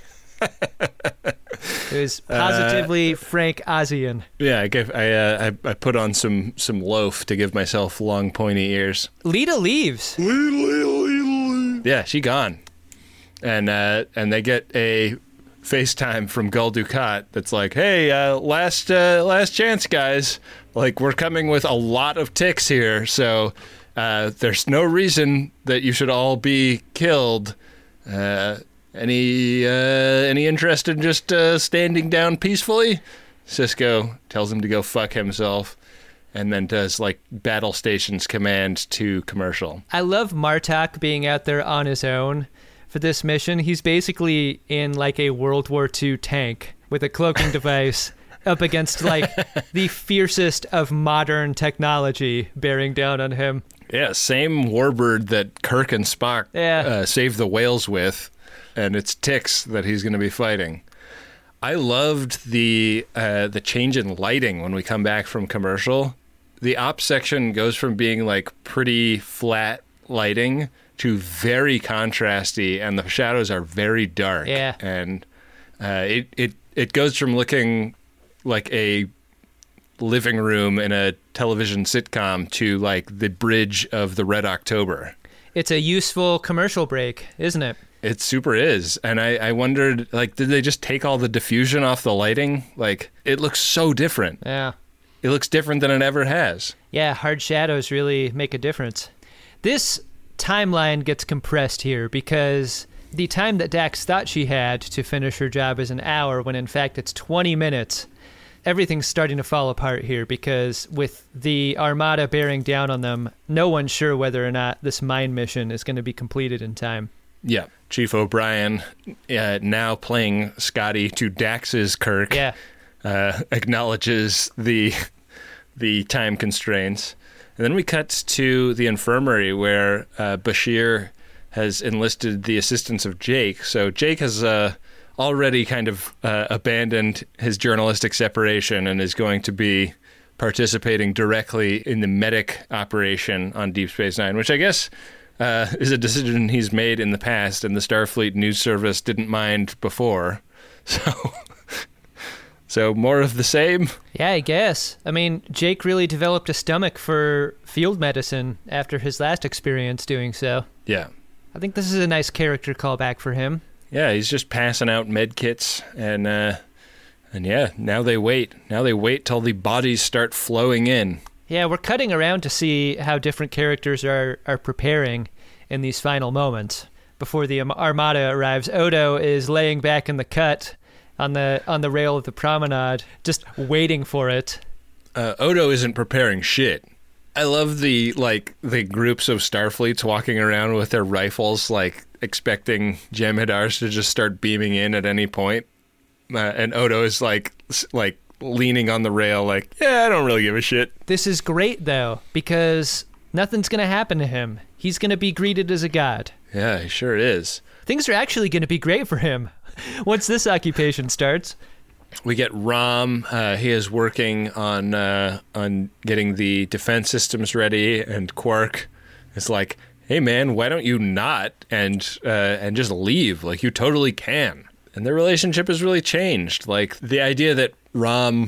It was positively uh, Frank Ozian. Yeah, I gave I, uh, I I put on some some loaf to give myself long pointy ears. Lita leaves. Yeah, she gone, and uh, and they get a FaceTime from Gul Dukat that's like, hey, uh, last uh, last chance, guys. Like, we're coming with a lot of ticks here, so. Uh, there's no reason that you should all be killed. Uh, any uh, any interest in just uh, standing down peacefully? Sisko tells him to go fuck himself, and then does like battle stations command to commercial. I love Martok being out there on his own for this mission. He's basically in like a World War Two tank with a cloaking device up against like the fiercest of modern technology bearing down on him. Yeah, same warbird that Kirk and Spock yeah. uh, saved the whales with, and it's ticks that he's going to be fighting. I loved the uh, the change in lighting when we come back from commercial. The ops section goes from being like pretty flat lighting to very contrasty, and the shadows are very dark. Yeah, and uh, it it it goes from looking like a living room in a television sitcom to like the bridge of the Red October. It's a useful commercial break, isn't it? It super is. And I, I wondered, like, did they just take all the diffusion off the lighting? Like, it looks so different. Yeah. It looks different than it ever has. Yeah, hard shadows really make a difference. This timeline gets compressed here because the time that Dax thought she had to finish her job is an hour when in fact it's twenty minutes. Everything's starting to fall apart here because with the Armada bearing down on them, no one's sure whether or not this mine mission is going to be completed in time. Yeah. Chief O'Brien, uh, now playing Scotty to Dax's Kirk, yeah. uh, acknowledges the the time constraints. And then we cut to the infirmary where uh, Bashir has enlisted the assistance of Jake. So Jake has uh, already kind of uh, abandoned his journalistic separation and is going to be participating directly in the medic operation on Deep Space Nine, which I guess uh, is a decision he's made in the past, and the Starfleet News Service didn't mind before. So, so more of the same? Yeah, I guess. I mean, Jake really developed a stomach for field medicine after his last experience doing so. Yeah. I think this is a nice character callback for him. Yeah, he's just passing out med kits, and uh, and yeah, now they wait. Now they wait till the bodies start flowing in. Yeah, we're cutting around to see how different characters are, are preparing in these final moments. Before the Armada arrives, Odo is laying back in the cut on the on the rail of the promenade, just waiting for it. Uh, Odo isn't preparing shit. I love the like the groups of Starfleets walking around with their rifles, like expecting Jem'Hadars to just start beaming in at any point. Uh, and Odo is like like leaning on the rail, like, yeah, I don't really give a shit. This is great though, because nothing's gonna happen to him. He's gonna be greeted as a god. Yeah, he sure is. Things are actually gonna be great for him once this occupation starts. We get Rom. Uh, he is working on uh, on getting the defense systems ready, and Quark is like, "Hey, man, why don't you not and uh, and just leave? Like, you totally can." And their relationship has really changed. Like, the idea that Rom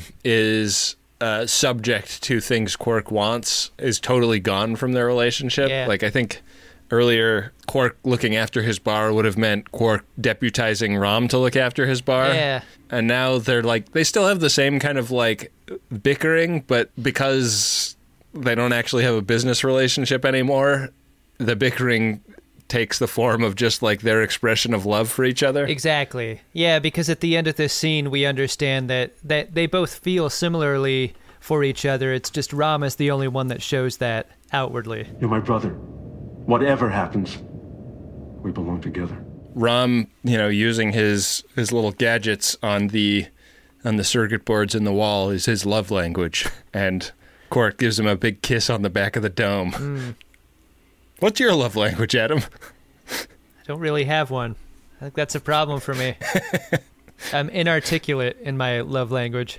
is uh, subject to things Quark wants is totally gone from their relationship. Yeah. Like, I think earlier, Quark looking after his bar would have meant Quark deputizing Rom to look after his bar. Yeah. And now they're like, they still have the same kind of like bickering, but because they don't actually have a business relationship anymore, the bickering takes the form of just like their expression of love for each other. Exactly. Yeah, because at the end of this scene, we understand that, that they both feel similarly for each other. It's just Rom is the only one that shows that outwardly. You're my brother. Whatever happens, we belong together. Rom, you know, using his his little gadgets on the on the circuit boards in the wall is his love language, and Quark gives him a big kiss on the back of the dome. Mm. What's your love language, Adam? I don't really have one. I think that's a problem for me. I'm inarticulate in my love language.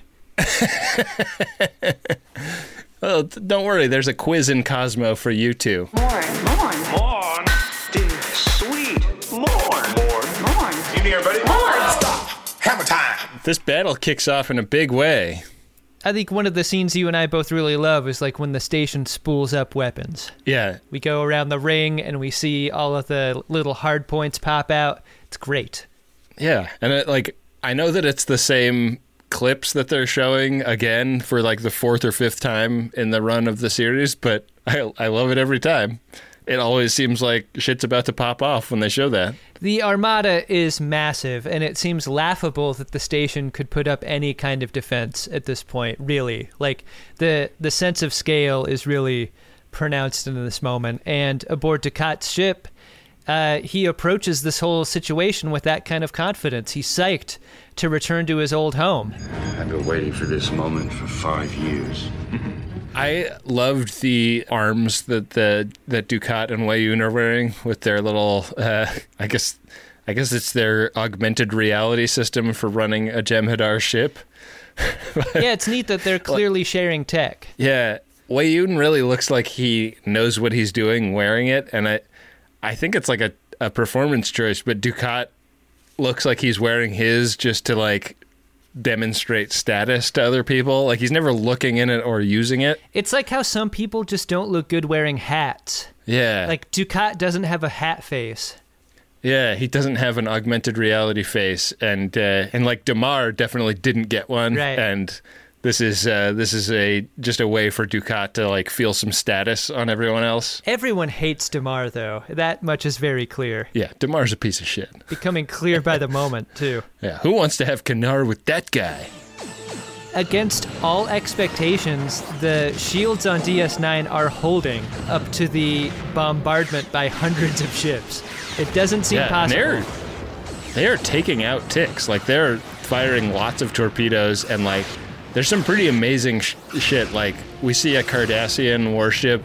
Well, don't worry. There's a quiz in Cosmo for you two. Morn, morn, Morn. Dude, sweet. Morn. Morn. morn. You need everybody? Morn. Stop. Hammer time. This battle kicks off in a big way. I think one of the scenes you and I both really love is like when the station spools up weapons. Yeah. We go around the ring and we see all of the little hard points pop out. It's great. Yeah. And it, like, I know that it's the same clips that they're showing again for like the fourth or fifth time in the run of the series, but I I love it every time. It always seems like shit's about to pop off when they show that. The Armada is massive, and it seems laughable that the station could put up any kind of defense at this point, really. Like, the the sense of scale is really pronounced in this moment. And aboard Dukat's ship, uh, he approaches this whole situation with that kind of confidence. He's psyched to return to his old home. I've been waiting for this moment for five years. I loved the arms that the that Dukat and Weyoun are wearing with their little, uh, I guess, I guess it's their augmented reality system for running a Jem'Hadar ship. Yeah, it's neat that they're clearly sharing tech. Yeah, Weyoun really looks like he knows what he's doing wearing it, and I, I think it's like a, a performance choice. But Dukat looks like he's wearing his just to like demonstrate status to other people. Like, he's never looking in it or using it. It's like how some people just don't look good wearing hats. Yeah. Like, Dukat doesn't have a hat face. Yeah, he doesn't have an augmented reality face, and uh, and like Damar definitely didn't get one. Right. And this is uh, this is a just a way for Dukat to like feel some status on everyone else. Everyone hates Damar, though. That much is very clear. Yeah, Damar's a piece of shit. Becoming clear by the moment, too. Yeah, who wants to have Kanar with that guy? against all expectations, the shields on D S nine are holding up to the bombardment by hundreds of ships. It doesn't seem yeah, possible. They're, they are taking out ticks. Like, they're firing lots of torpedoes, and, like, there's some pretty amazing sh- shit. Like, we see a Cardassian warship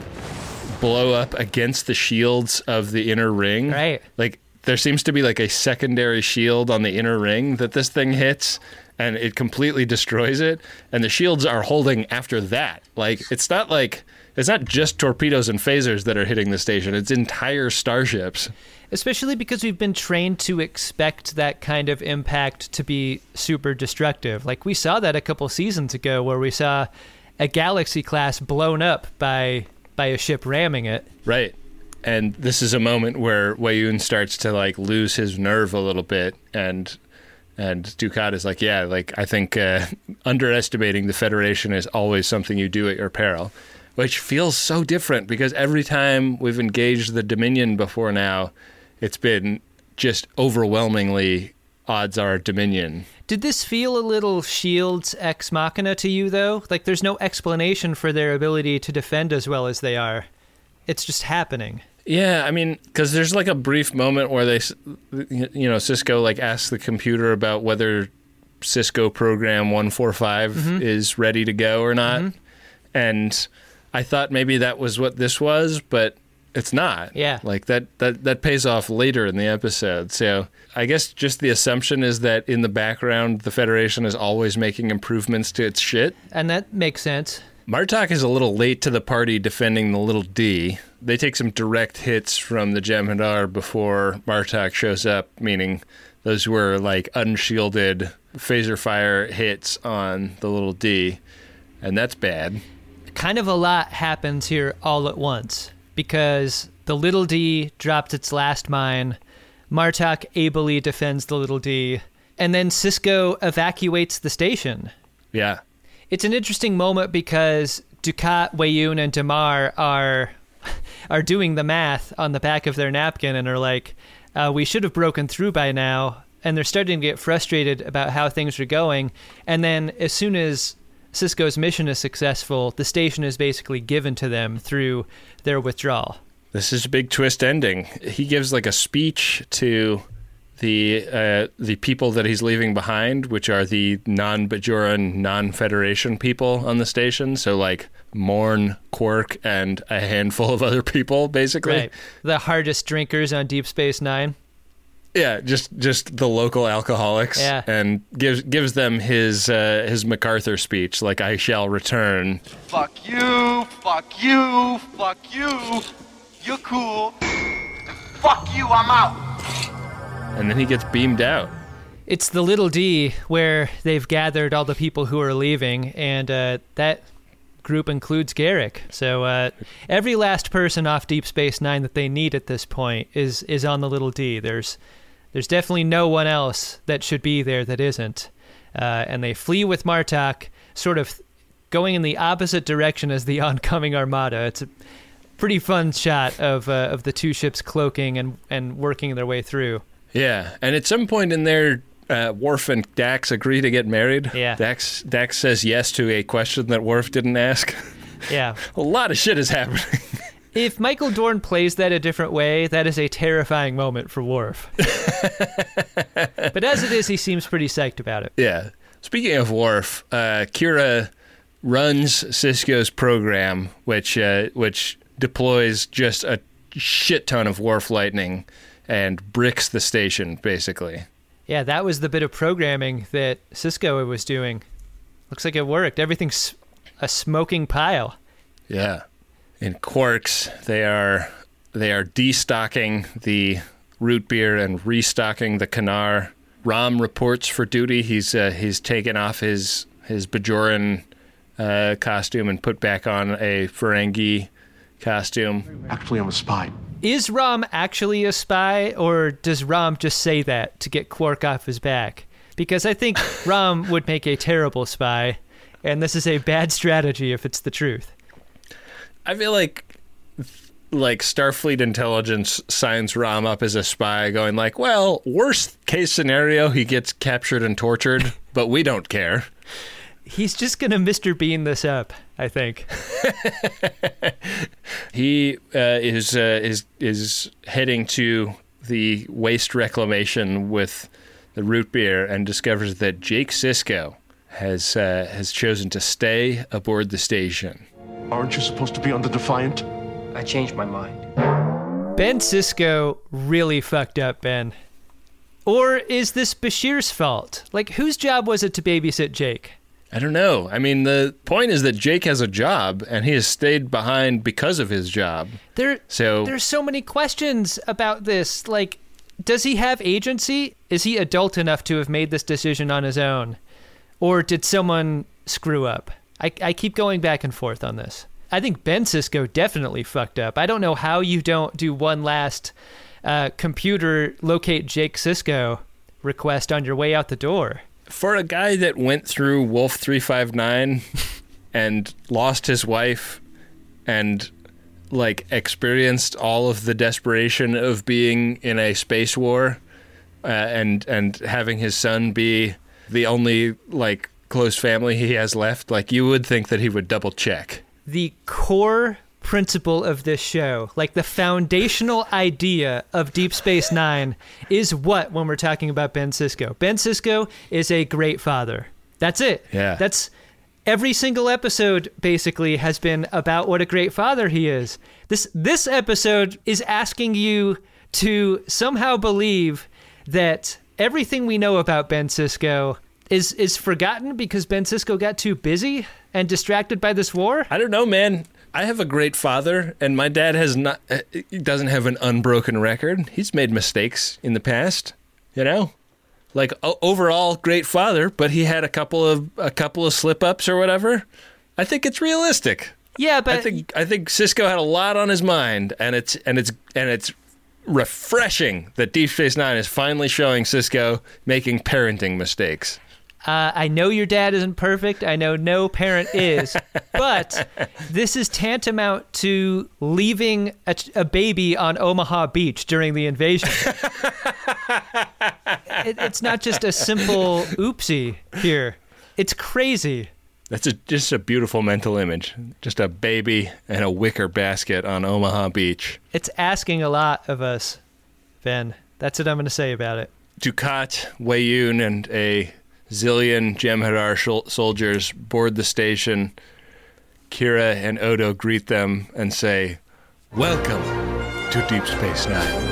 blow up against the shields of the inner ring. Right. Like, there seems to be, like, a secondary shield on the inner ring that this thing hits, and it completely destroys it. And the shields are holding after that. Like, it's not like... It's not just torpedoes and phasers that are hitting the station. It's entire starships. Especially because we've been trained to expect that kind of impact to be super destructive. Like, we saw that a couple seasons ago where we saw a Galaxy class blown up by by a ship ramming it. Right. And this is a moment where Weyoun starts to, like, lose his nerve a little bit, and and Dukat is like, yeah, like, I think uh, underestimating the Federation is always something you do at your peril. Which feels so different, because every time we've engaged the Dominion before now, it's been just overwhelmingly odds are Dominion. Did this feel a little Shields ex machina to you, though? Like, there's no explanation for their ability to defend as well as they are. It's just happening. Yeah, I mean, because there's like a brief moment where they, you know, Sisko like asks the computer about whether Cisco program one forty-five mm-hmm. is ready to go or not. Mm-hmm. And I thought maybe that was what this was, but it's not. Yeah. Like, that, that, that pays off later in the episode. So I guess just the assumption is that in the background, the Federation is always making improvements to its shit. And that makes sense. Martok is a little late to the party defending the little D. They take some direct hits from the Jem'Hadar before Martok shows up, meaning those were, like, unshielded phaser fire hits on the little D. And that's bad. Kind of a lot happens here all at once, because the little D dropped its last mine, Martok ably defends the little D, and then Sisko evacuates the station. Yeah. It's an interesting moment because Dukat, Weyoun, and Damar are are doing the math on the back of their napkin and are like, uh, we should have broken through by now, and they're starting to get frustrated about how things are going, and then as soon as Sisko's mission is successful, the station is basically given to them through their withdrawal. This is a big twist ending. He gives like a speech to the uh, the people that he's leaving behind, which are the non-Bajoran, non-Federation people on the station. So like Morn, Quark, and a handful of other people, basically. Right. The hardest drinkers on Deep Space Nine. Yeah, just just the local alcoholics, yeah. And gives gives them his uh, his MacArthur speech, like, I shall return. Fuck you, fuck you, fuck you, you're cool. Fuck you, I'm out. And then he gets beamed out. It's the little D where they've gathered all the people who are leaving, and uh, that group includes Garrick. So uh, every last person off Deep Space Nine that they need at this point is is on the little D. There's There's definitely no one else that should be there that isn't. Uh, and they flee with Martok, sort of going in the opposite direction as the oncoming armada. It's a pretty fun shot of uh, of the two ships cloaking and, and working their way through. Yeah, and at some point in there, uh, Worf and Dax agree to get married. Yeah. Dax, Dax says yes to a question that Worf didn't ask. Yeah. A lot of shit is happening. If Michael Dorn plays that a different way, that is a terrifying moment for Worf. But as it is, he seems pretty psyched about it. Yeah. Speaking of Worf, uh, Kira runs Sisko's program, which uh, which deploys just a shit ton of Worf lightning and bricks the station, basically. Yeah, that was the bit of programming that Sisko was doing. Looks like it worked. Everything's a smoking pile. Yeah. In Quarks, they are they are destocking the root beer and restocking the Kanar. Rom reports for duty. He's uh, he's taken off his his Bajoran uh, costume and put back on a Ferengi costume. Actually, I'm a spy. Is Rom actually a spy, or does Rom just say that to get Quark off his back? Because I think Rom would make a terrible spy, and this is a bad strategy if it's the truth. I feel like like Starfleet intelligence signs Rom up as a spy, going like, well, worst case scenario, he gets captured and tortured, but we don't care. He's just going to Mister Bean this up, I think. He uh, is uh, is is heading to the waste reclamation with the root beer and discovers that Jake Sisko has uh, has chosen to stay aboard the station. Aren't you supposed to be on the Defiant? I changed my mind. Ben Sisko really fucked up, Ben. Or is this Bashir's fault? Like, whose job was it to babysit Jake? I don't know. I mean, the point is that Jake has a job, and he has stayed behind because of his job. There, so there's so many questions about this. Like, does he have agency? Is he adult enough to have made this decision on his own? Or did someone screw up? I, I keep going back and forth on this. I think Ben Sisko definitely fucked up. I don't know how you don't do one last uh, computer locate Jake Sisko request on your way out the door. For a guy that went through Wolf three five nine and lost his wife and, like, experienced all of the desperation of being in a space war uh, and and having his son be the only, like, close family he has left, like, you would think that he would double check. The core principle of this show, like the foundational idea of Deep Space Nine, is what when we're talking about Ben Sisko? Ben Sisko is a great father. That's it. Yeah. That's every single episode basically has been about what a great father he is. This this episode is asking you to somehow believe that everything we know about Ben Sisko is is forgotten because Ben Sisko got too busy and distracted by this war? I don't know, man. I have a great father, and my dad has not uh, doesn't have an unbroken record. He's made mistakes in the past, you know, like o- overall great father, but he had a couple of a couple of slip ups or whatever. I think it's realistic. Yeah, but I think I think Sisko had a lot on his mind, and it's and it's and it's refreshing that Deep Space Nine is finally showing Sisko making parenting mistakes. Uh, I know your dad isn't perfect. I know no parent is. But this is tantamount to leaving a, a baby on Omaha Beach during the invasion. it, it's not just a simple oopsie here. It's crazy. That's a, just a beautiful mental image. Just a baby and a wicker basket on Omaha Beach. It's asking a lot of us, Ben. That's what I'm going to say about it. Dukat, Weyoun, and a zillion Jem'Hadar sh- soldiers board the station. Kira and Odo greet them and say, "Welcome to Deep Space Nine."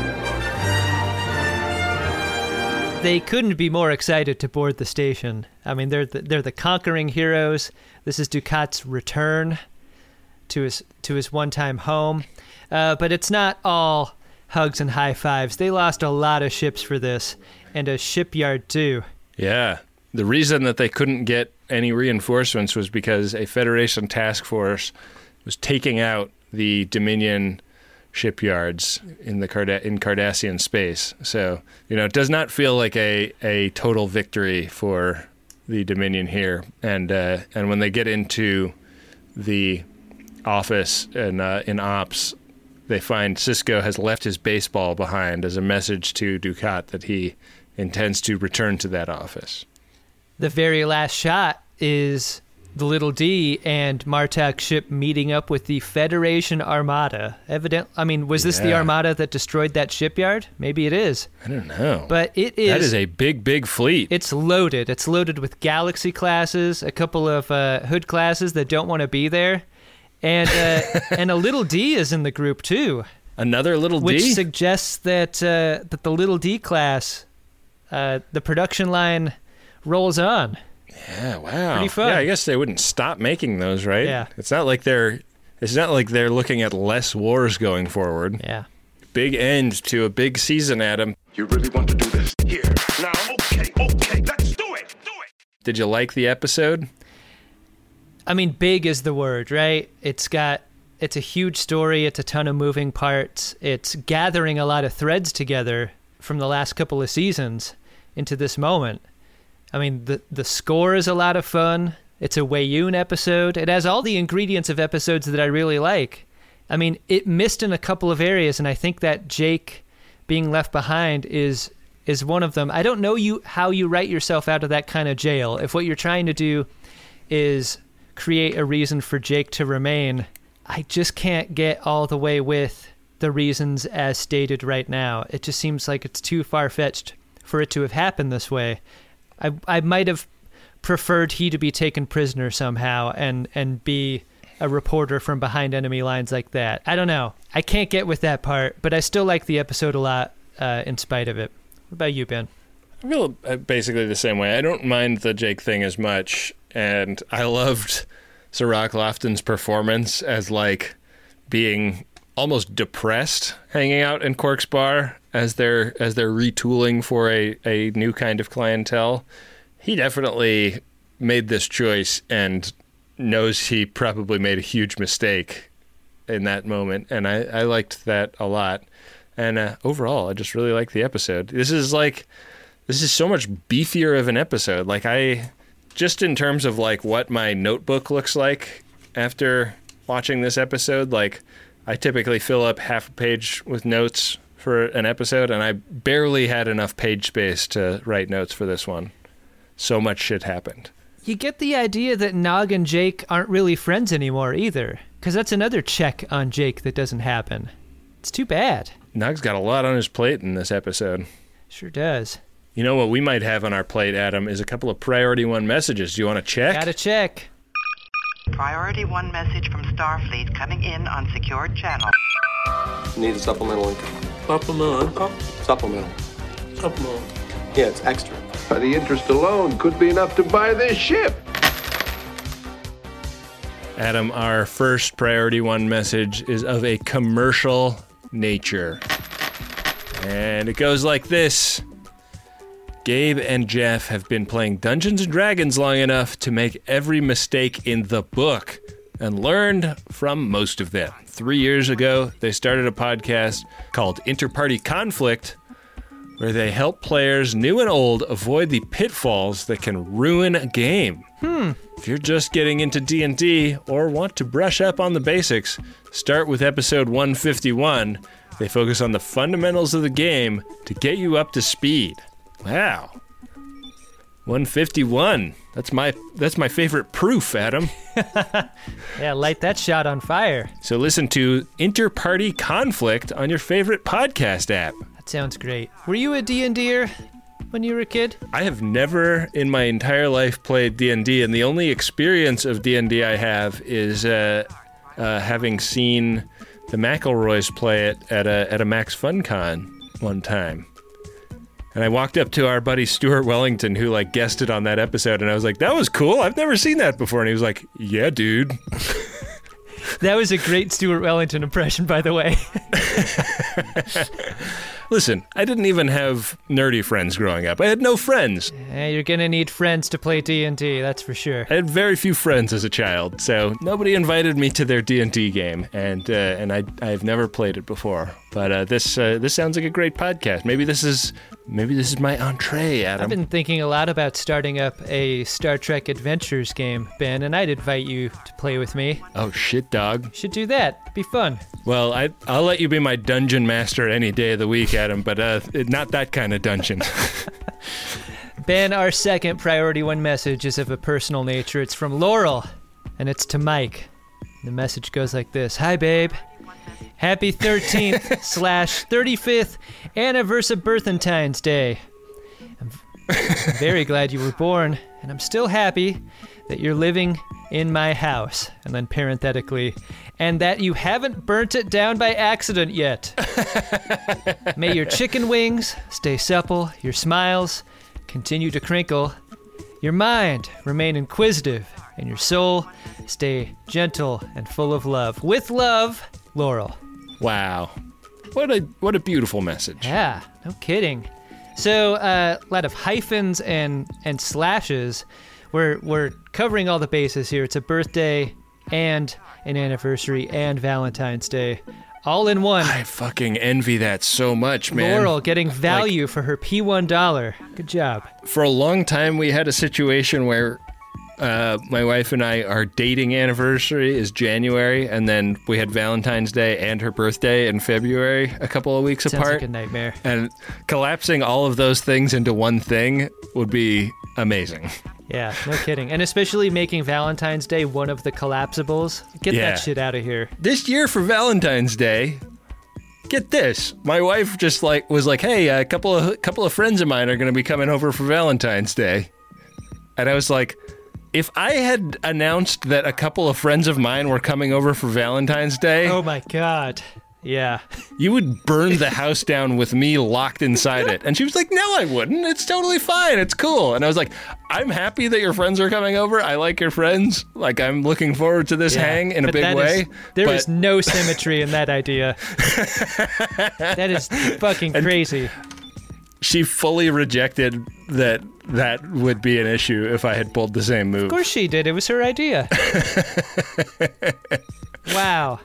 They couldn't be more excited to board the station. I mean, they're the, they're the conquering heroes. This is Dukat's return to his to his one-time home. Uh, but it's not all hugs and high fives. They lost a lot of ships for this, and a shipyard too. Yeah. The reason that they couldn't get any reinforcements was because a Federation task force was taking out the Dominion shipyards in the Card- in Cardassian space. So, you know, it does not feel like a, a total victory for the Dominion here. And uh, and when they get into the office and uh, in ops, they find Sisko has left his baseball behind as a message to Dukat that he intends to return to that office. The very last shot is the Little D and Martak's ship meeting up with the Federation Armada. Evident, I mean, was this Yeah. the Armada that destroyed that shipyard? Maybe it is. I don't know. But it is. That is a big, big fleet. It's loaded. It's loaded with Galaxy classes, a couple of uh, Hood classes that don't want to be there, and uh, and a Little D is in the group too. Another Little which D? Which suggests that uh, that the Little D class, uh, the production line rolls on. Yeah, wow. Pretty fun. Yeah, I guess they wouldn't stop making those, right? Yeah. It's not like they're it's not like they're looking at less wars going forward. Yeah. Big end to a big season, Adam. You really want to do this? Here. Now, okay, okay, let's do it. Do it. Did you like the episode? I mean, big is the word, right? It's got it's a huge story, it's a ton of moving parts. It's gathering a lot of threads together from the last couple of seasons into this moment. I mean, the the score is a lot of fun. It's a Weyoun episode. It has all the ingredients of episodes that I really like. I mean, it missed in a couple of areas, and I think that Jake being left behind is is one of them. I don't know you how you write yourself out of that kind of jail. If what you're trying to do is create a reason for Jake to remain, I just can't get all the way with the reasons as stated right now. It just seems like it's too far-fetched for it to have happened this way. I I might have preferred he to be taken prisoner somehow and, and be a reporter from behind enemy lines like that. I don't know. I can't get with that part, but I still like the episode a lot uh, in spite of it. What about you, Ben? I feel basically the same way. I don't mind the Jake thing as much, and I loved Cirroc Lofton's performance as, like, being almost depressed hanging out in Quark's bar as they're as they're retooling for a, a new kind of clientele. He definitely made this choice and knows he probably made a huge mistake in that moment, and I, I liked that a lot. And uh, overall, I just really like the episode. This is like, this is so much beefier of an episode. Like, I, just in terms of like what my notebook looks like after watching this episode, like, I typically fill up half a page with notes for an episode, and I barely had enough page space to write notes for this one. So much shit happened. You get the idea that Nog and Jake aren't really friends anymore either, because that's another check on Jake that doesn't happen. It's too bad. Nog's got a lot on his plate in this episode. Sure does. You know what we might have on our plate, Adam, is a couple of Priority One messages. Do you want to check? Gotta check. Priority One message from Starfleet coming in on secured channel. Need a supplemental income. Supplemental income? Supplemental. Supplemental. Yeah, it's extra. The interest alone could be enough to buy this ship. Adam, our first Priority One message is of a commercial nature. And it goes like this. Gabe and Jeff have been playing Dungeons and Dragons long enough to make every mistake in the book and learned from most of them. Three years ago, they started a podcast called Interparty Conflict, where they help players new and old avoid the pitfalls that can ruin a game. Hmm. If you're just getting into D and D or want to brush up on the basics, start with episode one fifty-one. They focus on the fundamentals of the game to get you up to speed. Wow. one fifty-one. That's my that's my favorite proof, Adam. Yeah, light that shot on fire. So listen to Interparty Conflict on your favorite podcast app. Sounds great. Were you a D and D-er when you were a kid? I have never in my entire life played D and D, and the only experience of D and D I have is uh, uh, having seen the McElroys play it at a at a Max FunCon one time. And I walked up to our buddy Stuart Wellington, who like guested on that episode, and I was like, "That was cool. I've never seen that before." And he was like, "Yeah, dude." That was a great Stuart Wellington impression, by the way. Listen, I didn't even have nerdy friends growing up. I had no friends. Yeah, you're going to need friends to play D and D, that's for sure. I had very few friends as a child, so nobody invited me to their D and D game, and uh, and I I've never played it before. But uh, this uh, this sounds like a great podcast. Maybe this is maybe this is my entree, Adam. I've been thinking a lot about starting up a Star Trek Adventures game, Ben, and I'd invite you to play with me. Oh shit, dog! Should do that. Be fun. Well, I I'll let you be my dungeon master any day of the week, Adam. But uh, not that kind of dungeon. Ben, our second Priority One message is of a personal nature. It's from Laurel, and it's to Mike. The message goes like this. Hi, babe. Happy thirteenth slash thirty-fifth anniversary Birthentine's Day. I'm very glad you were born, and I'm still happy that you're living in my house. And then parenthetically, and that you haven't burnt it down by accident yet. May your chicken wings stay supple, your smiles continue to crinkle, your mind remain inquisitive, and your soul stay gentle and full of love. With love, Laurel. Wow. What a what a beautiful message. Yeah, no kidding. So uh, a lot of hyphens and, and slashes. We're, we're covering all the bases here. It's a birthday and an anniversary and Valentine's Day. All in one. I fucking envy that so much, man. Laurel getting value like, for her P one dollar. Good job. For a long time, we had a situation where uh, my wife and I, our dating anniversary is January, and then we had Valentine's Day and her birthday in February, a couple of weeks Sounds apart. Like a nightmare. And collapsing all of those things into one thing would be amazing. Yeah, no kidding. And especially making Valentine's Day one of the collapsibles. Get Yeah. that shit out of here. This year for Valentine's Day, get this. My wife just like was like, "Hey, a couple of a couple of friends of mine are going to be coming over for Valentine's Day." And I was like, if I had announced that a couple of friends of mine were coming over for Valentine's Day, Oh my God. Yeah. you would burn the house down with me locked inside it. And she was like, no, I wouldn't. It's totally fine. It's cool. And I was like, I'm happy that your friends are coming over. I like your friends. Like, I'm looking forward to this Yeah, hang in a but big that way. is- there but is no symmetry in that idea. That is fucking crazy. she fully rejected that that would be an issue if I had pulled the same move. Of course she did. It was her idea. Wow.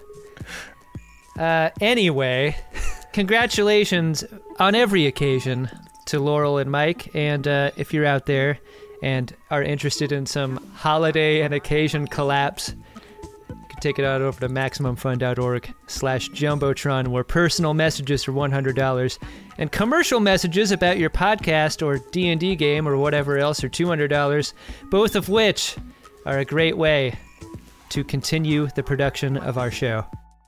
Uh, anyway, congratulations on every occasion to Laurel and Mike. And uh, if you're out there and are interested in some holiday and occasion collapse, you can take it out over to MaximumFun.org slash Jumbotron, where personal messages are one hundred dollars and commercial messages about your podcast or D and D game or whatever else are two hundred dollars, both of which are a great way to continue the production of our show.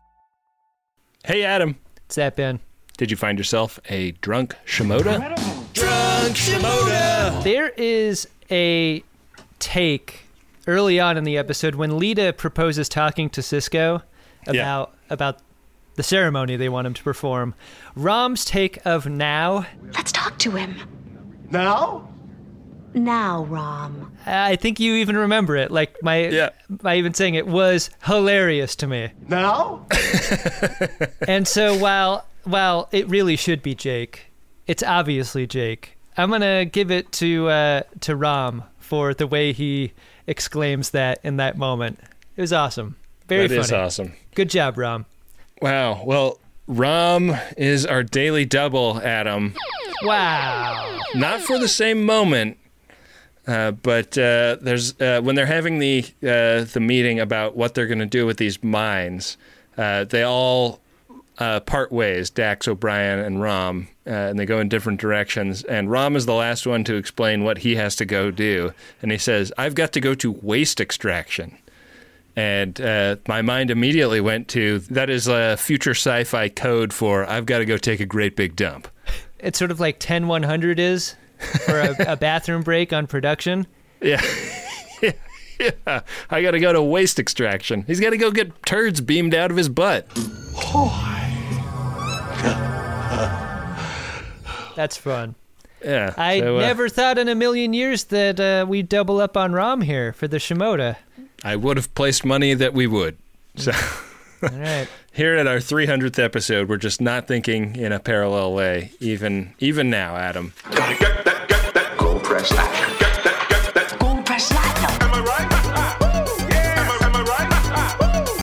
Hey, Adam. What's that, Ben? Did you find yourself a drunk Shimoda? Drunk Shimoda! There is a take early on in the episode when Lita proposes talking to Cisco about Yeah. about the ceremony they want him to perform. Rom's take of now. Let's talk to him. Now? Now, Rom. I think you even remember it. Like my, Yeah. my even saying it was hilarious to me. Now? And so while while it really should be Jake, it's obviously Jake. I'm gonna give it to uh, to Rom for the way he exclaims that in that moment. It was awesome. Very That funny. is awesome. Good job, Rom. Wow. Well, Rom is our daily double, Adam. Wow. Not for the same moment, uh, but uh, there's uh, when they're having the uh, the meeting about what they're going to do with these mines, uh, they all uh, part ways, Dax, O'Brien, and Rom, uh, and they go in different directions. And Rom is the last one to explain what he has to go do. And he says, I've got to go to waste extraction. And uh, my mind immediately went to, that is a future sci-fi code for, I've got to go take a great big dump. It's sort of like ten one hundred is for a, a bathroom break on production. Yeah. Yeah. I got to go to waste extraction. He's got to go get turds beamed out of his butt. That's fun. Yeah. I so, uh, never thought in a million years that uh, we'd double up on Rom here for the Shimoda. I would have placed money that we would. So All right. here at our three hundredth episode, we're just not thinking in a parallel way, even even now, Adam. Gold press action. Get that, get that. Gold press platinum. Am I right? Yeah. Am I, am I right?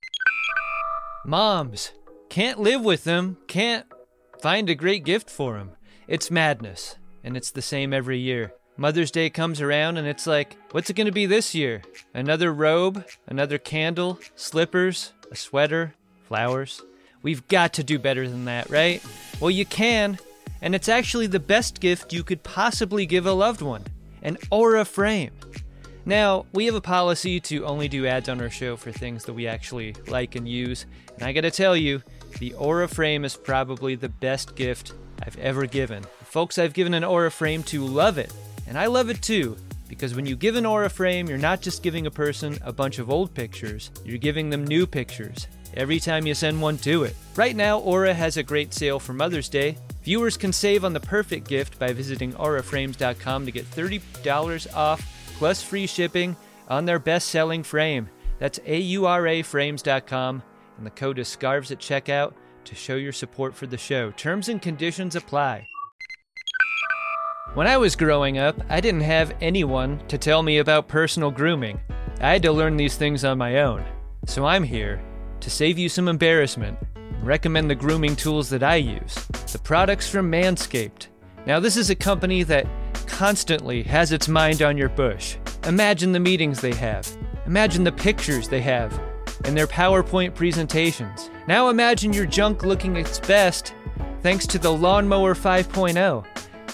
Moms, can't live with them, can't find a great gift for them. It's madness, and it's the same every year. Mother's Day comes around and it's like, what's it going to be this year? Another robe, another candle, slippers, a sweater, flowers. We've got to do better than that, right? Well, you can, and it's actually the best gift you could possibly give a loved one, an Aura frame. Now, we have a policy to only do ads on our show for things that we actually like and use, and I gotta tell you, the Aura frame is probably the best gift I've ever given. The folks I've given an Aura frame to love it, and I love it too, because when you give an Aura frame, you're not just giving a person a bunch of old pictures, you're giving them new pictures every time you send one to it. Right now, Aura has a great sale for Mother's Day. Viewers can save on the perfect gift by visiting aura frames dot com to get thirty dollars off plus free shipping on their best-selling frame. That's A U R A frames dot com, and the code is SCARVES at checkout to show your support for the show. Terms and conditions apply. When I was growing up, I didn't have anyone to tell me about personal grooming. I had to learn these things on my own. So I'm here to save you some embarrassment and recommend the grooming tools that I use. The products from Manscaped. Now, this is a company that constantly has its mind on your bush. Imagine the meetings they have. Imagine the pictures they have in their PowerPoint presentations. Now imagine your junk looking its best thanks to the Lawnmower five point oh.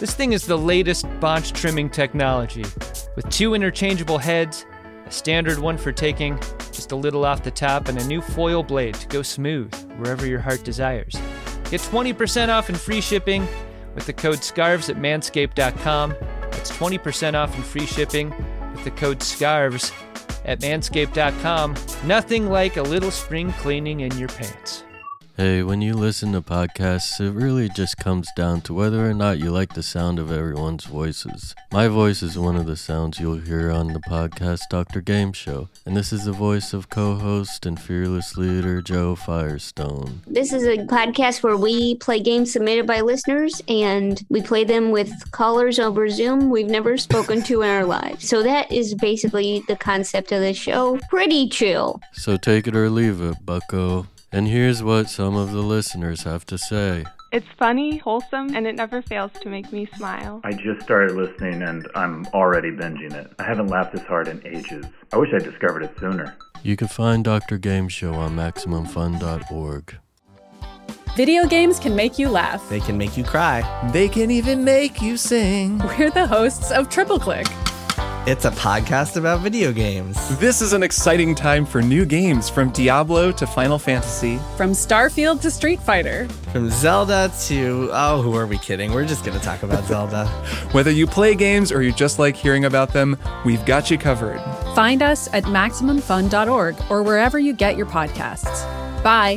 This thing is the latest Bonch trimming technology, with two interchangeable heads, a standard one for taking just a little off the top, and a new foil blade to go smooth wherever your heart desires. Get twenty percent off and free shipping with the code SCARVES at manscaped dot com. That's twenty percent off and free shipping with the code SCARVES at manscaped dot com. Nothing like a little spring cleaning in your pants. Hey, when you listen to podcasts, it really just comes down to whether or not you like the sound of everyone's voices. My voice is one of the sounds you'll hear on the podcast Doctor Game Show, and this is the voice of co-host and fearless leader Joe Firestone. This is a podcast where we play games submitted by listeners, and we play them with callers over Zoom we've never spoken to in our lives. So that is basically the concept of the show. Pretty chill. So take it or leave it, bucko. And here's what some of the listeners have to say. It's funny, wholesome, and it never fails to make me smile. I just started listening and I'm already binging it. I haven't laughed this hard in ages. I wish I discovered it sooner. You can find Doctor Game Show on maximum fun dot org. Video games can make you laugh. They can make you cry. They can even make you sing. We're the hosts of Triple Click. It's a podcast about video games. This is an exciting time for new games, from Diablo to Final Fantasy. From Starfield to Street Fighter. From Zelda to... Oh, who are we kidding? We're just going to talk about Zelda. Whether you play games or you just like hearing about them, we've got you covered. Find us at maximum fun dot org or wherever you get your podcasts. Bye.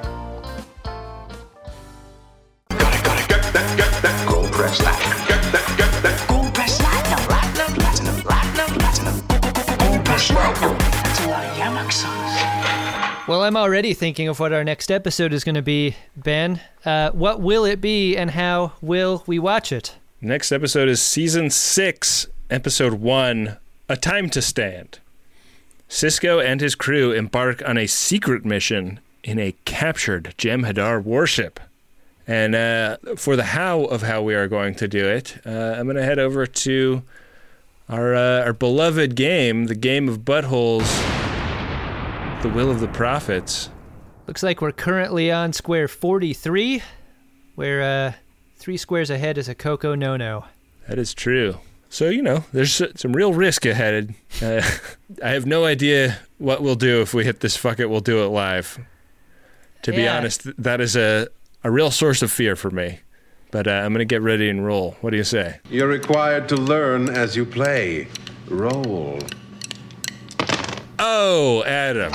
Gotta, gotta get that, get that, gold press that. Get that, get that, gold press platinum, platinum, platinum, platinum, platinum, gold press platinum. That's a lot of Yamak songs. Well, I'm already thinking of what our next episode is going to be, Ben. Uh, what will it be, and how will we watch it? Next episode is Season six, Episode one, A Time to Stand. Sisko and his crew embark on a secret mission in a captured Jem'Hadar warship. And uh, for the how of how we are going to do it, uh, I'm going to head over to our uh, our beloved game, the game of buttholes, The Will of the Prophets. Looks like we're currently on square forty-three, where uh, three squares ahead is a Coco No-No. That is true. So, you know, there's some real risk ahead. Uh, I have no idea what we'll do if we hit this fuck it, we'll do it live. To be Yeah. honest, that is a... a real source of fear for me, but uh, I'm going to get ready and roll. What do you say? You're required to learn as you play. Roll. Oh, Adam.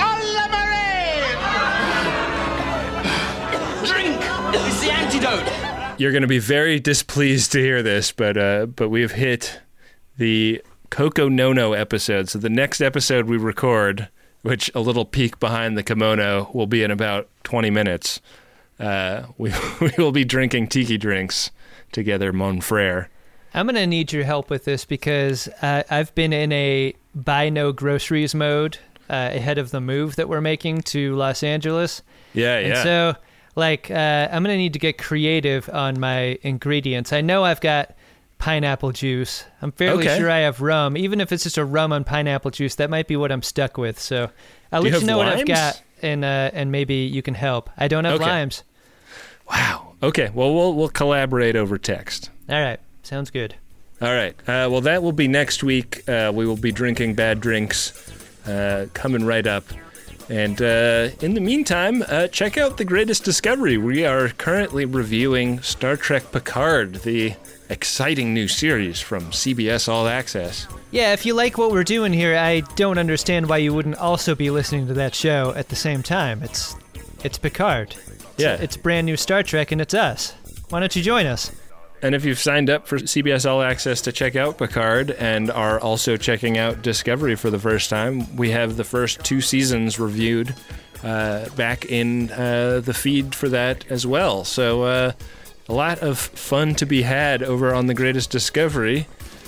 Drink! It's the antidote! You're going to be very displeased to hear this, but uh, but we have hit the Coco No-No episode. So the next episode we record, which a little peek behind the kimono, will be in about twenty minutes. Uh, we we will be drinking tiki drinks together, mon frere. I'm going to need your help with this because uh, I've been in a buy no groceries mode uh, ahead of the move that we're making to Los Angeles. Yeah, and yeah. so, like, uh, I'm going to need to get creative on my ingredients. I know I've got pineapple juice. I'm fairly Okay. sure I have rum. Even if it's just a rum on pineapple juice, that might be what I'm stuck with. So I'll Do you let you have know what I've limes? got, and uh, and maybe you can help. I don't have Okay. limes. Wow. Okay, well, we'll we'll collaborate over text. All right. Sounds good. All right. Uh, well, that will be next week. Uh, we will be drinking bad drinks uh, coming right up. And uh, in the meantime, uh, check out The Greatest Discovery. We are currently reviewing Star Trek Picard, the exciting new series from C B S All Access. Yeah, if you like what we're doing here, I don't understand why you wouldn't also be listening to that show at the same time. It's it's Picard. It's, Yeah. It's brand new Star Trek, and it's us. Why don't you join us? And if you've signed up for C B S All Access to check out Picard and are also checking out Discovery for the first time, we have the first two seasons reviewed uh, back in uh, the feed for that as well. So uh, a lot of fun to be had over on The Greatest Discovery.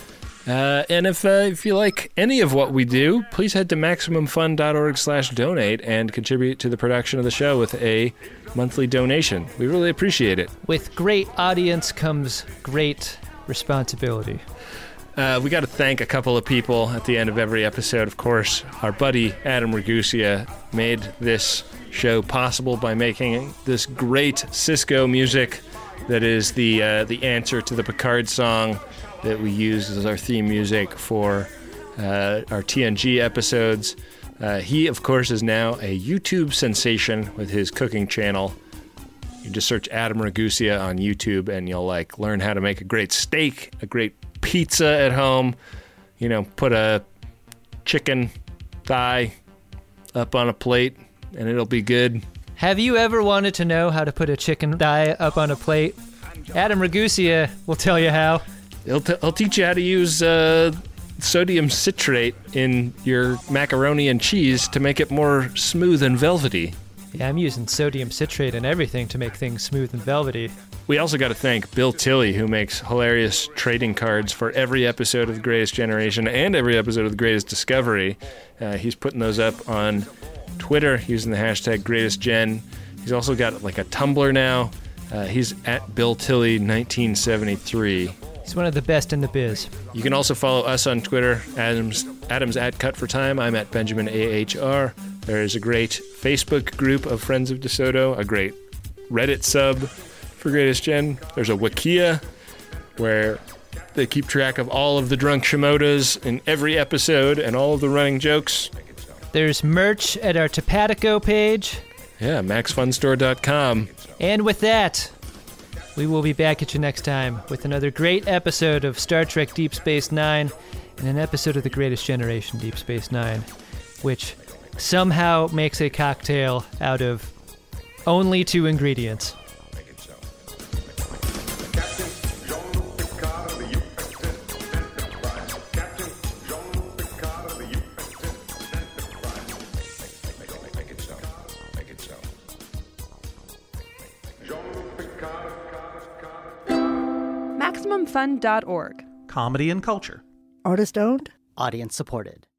Uh, and if uh, if you like any of what we do, please head to maximum fun dot org slash donate and contribute to the production of the show with a monthly donation. We really appreciate it. With great audience comes great responsibility. Uh, we got to thank a couple of people at the end of every episode. Of course, our buddy Adam Ragusia made this show possible by making this great Sisko music. that is the uh, the answer to the Picard song that we use as our theme music for uh, our T N G episodes. Uh, he, of course, is now a YouTube sensation with his cooking channel. You just search Adam Ragusea on YouTube, and you'll like learn how to make a great steak, a great pizza at home. You know, put a chicken thigh up on a plate, and it'll be good. Have you ever wanted to know how to put a chicken thigh up on a plate? Adam Ragusea will tell you how. He'll, t- he'll teach you how to use uh, sodium citrate in your macaroni and cheese to make it more smooth and velvety. Yeah, I'm using sodium citrate and everything to make things smooth and velvety. We also got to thank Bill Tilley, who makes hilarious trading cards for every episode of The Greatest Generation and every episode of The Greatest Discovery. Uh, he's putting those up on Twitter using the hashtag GreatestGen. He's also got like a Tumblr now. Uh, he's at Bill Tilley nineteen seventy-three. He's one of the best in the biz. You can also follow us on Twitter. Adam's, Adam's at Cut for Time. I'm at Benjamin A H R. There is a great Facebook group of Friends of DeSoto, a great Reddit sub for Greatest Gen. There's a Wikia where they keep track of all of the drunk Shimodas in every episode and all of the running jokes. There's merch at our Topatico page. Yeah, max fun store dot com. And with that, we will be back at you next time with another great episode of Star Trek Deep Space Nine and an episode of The Greatest Generation Deep Space Nine, which somehow makes a cocktail out of only two ingredients. Maximum Fun dot org. Comedy and culture. Artist owned. Audience supported.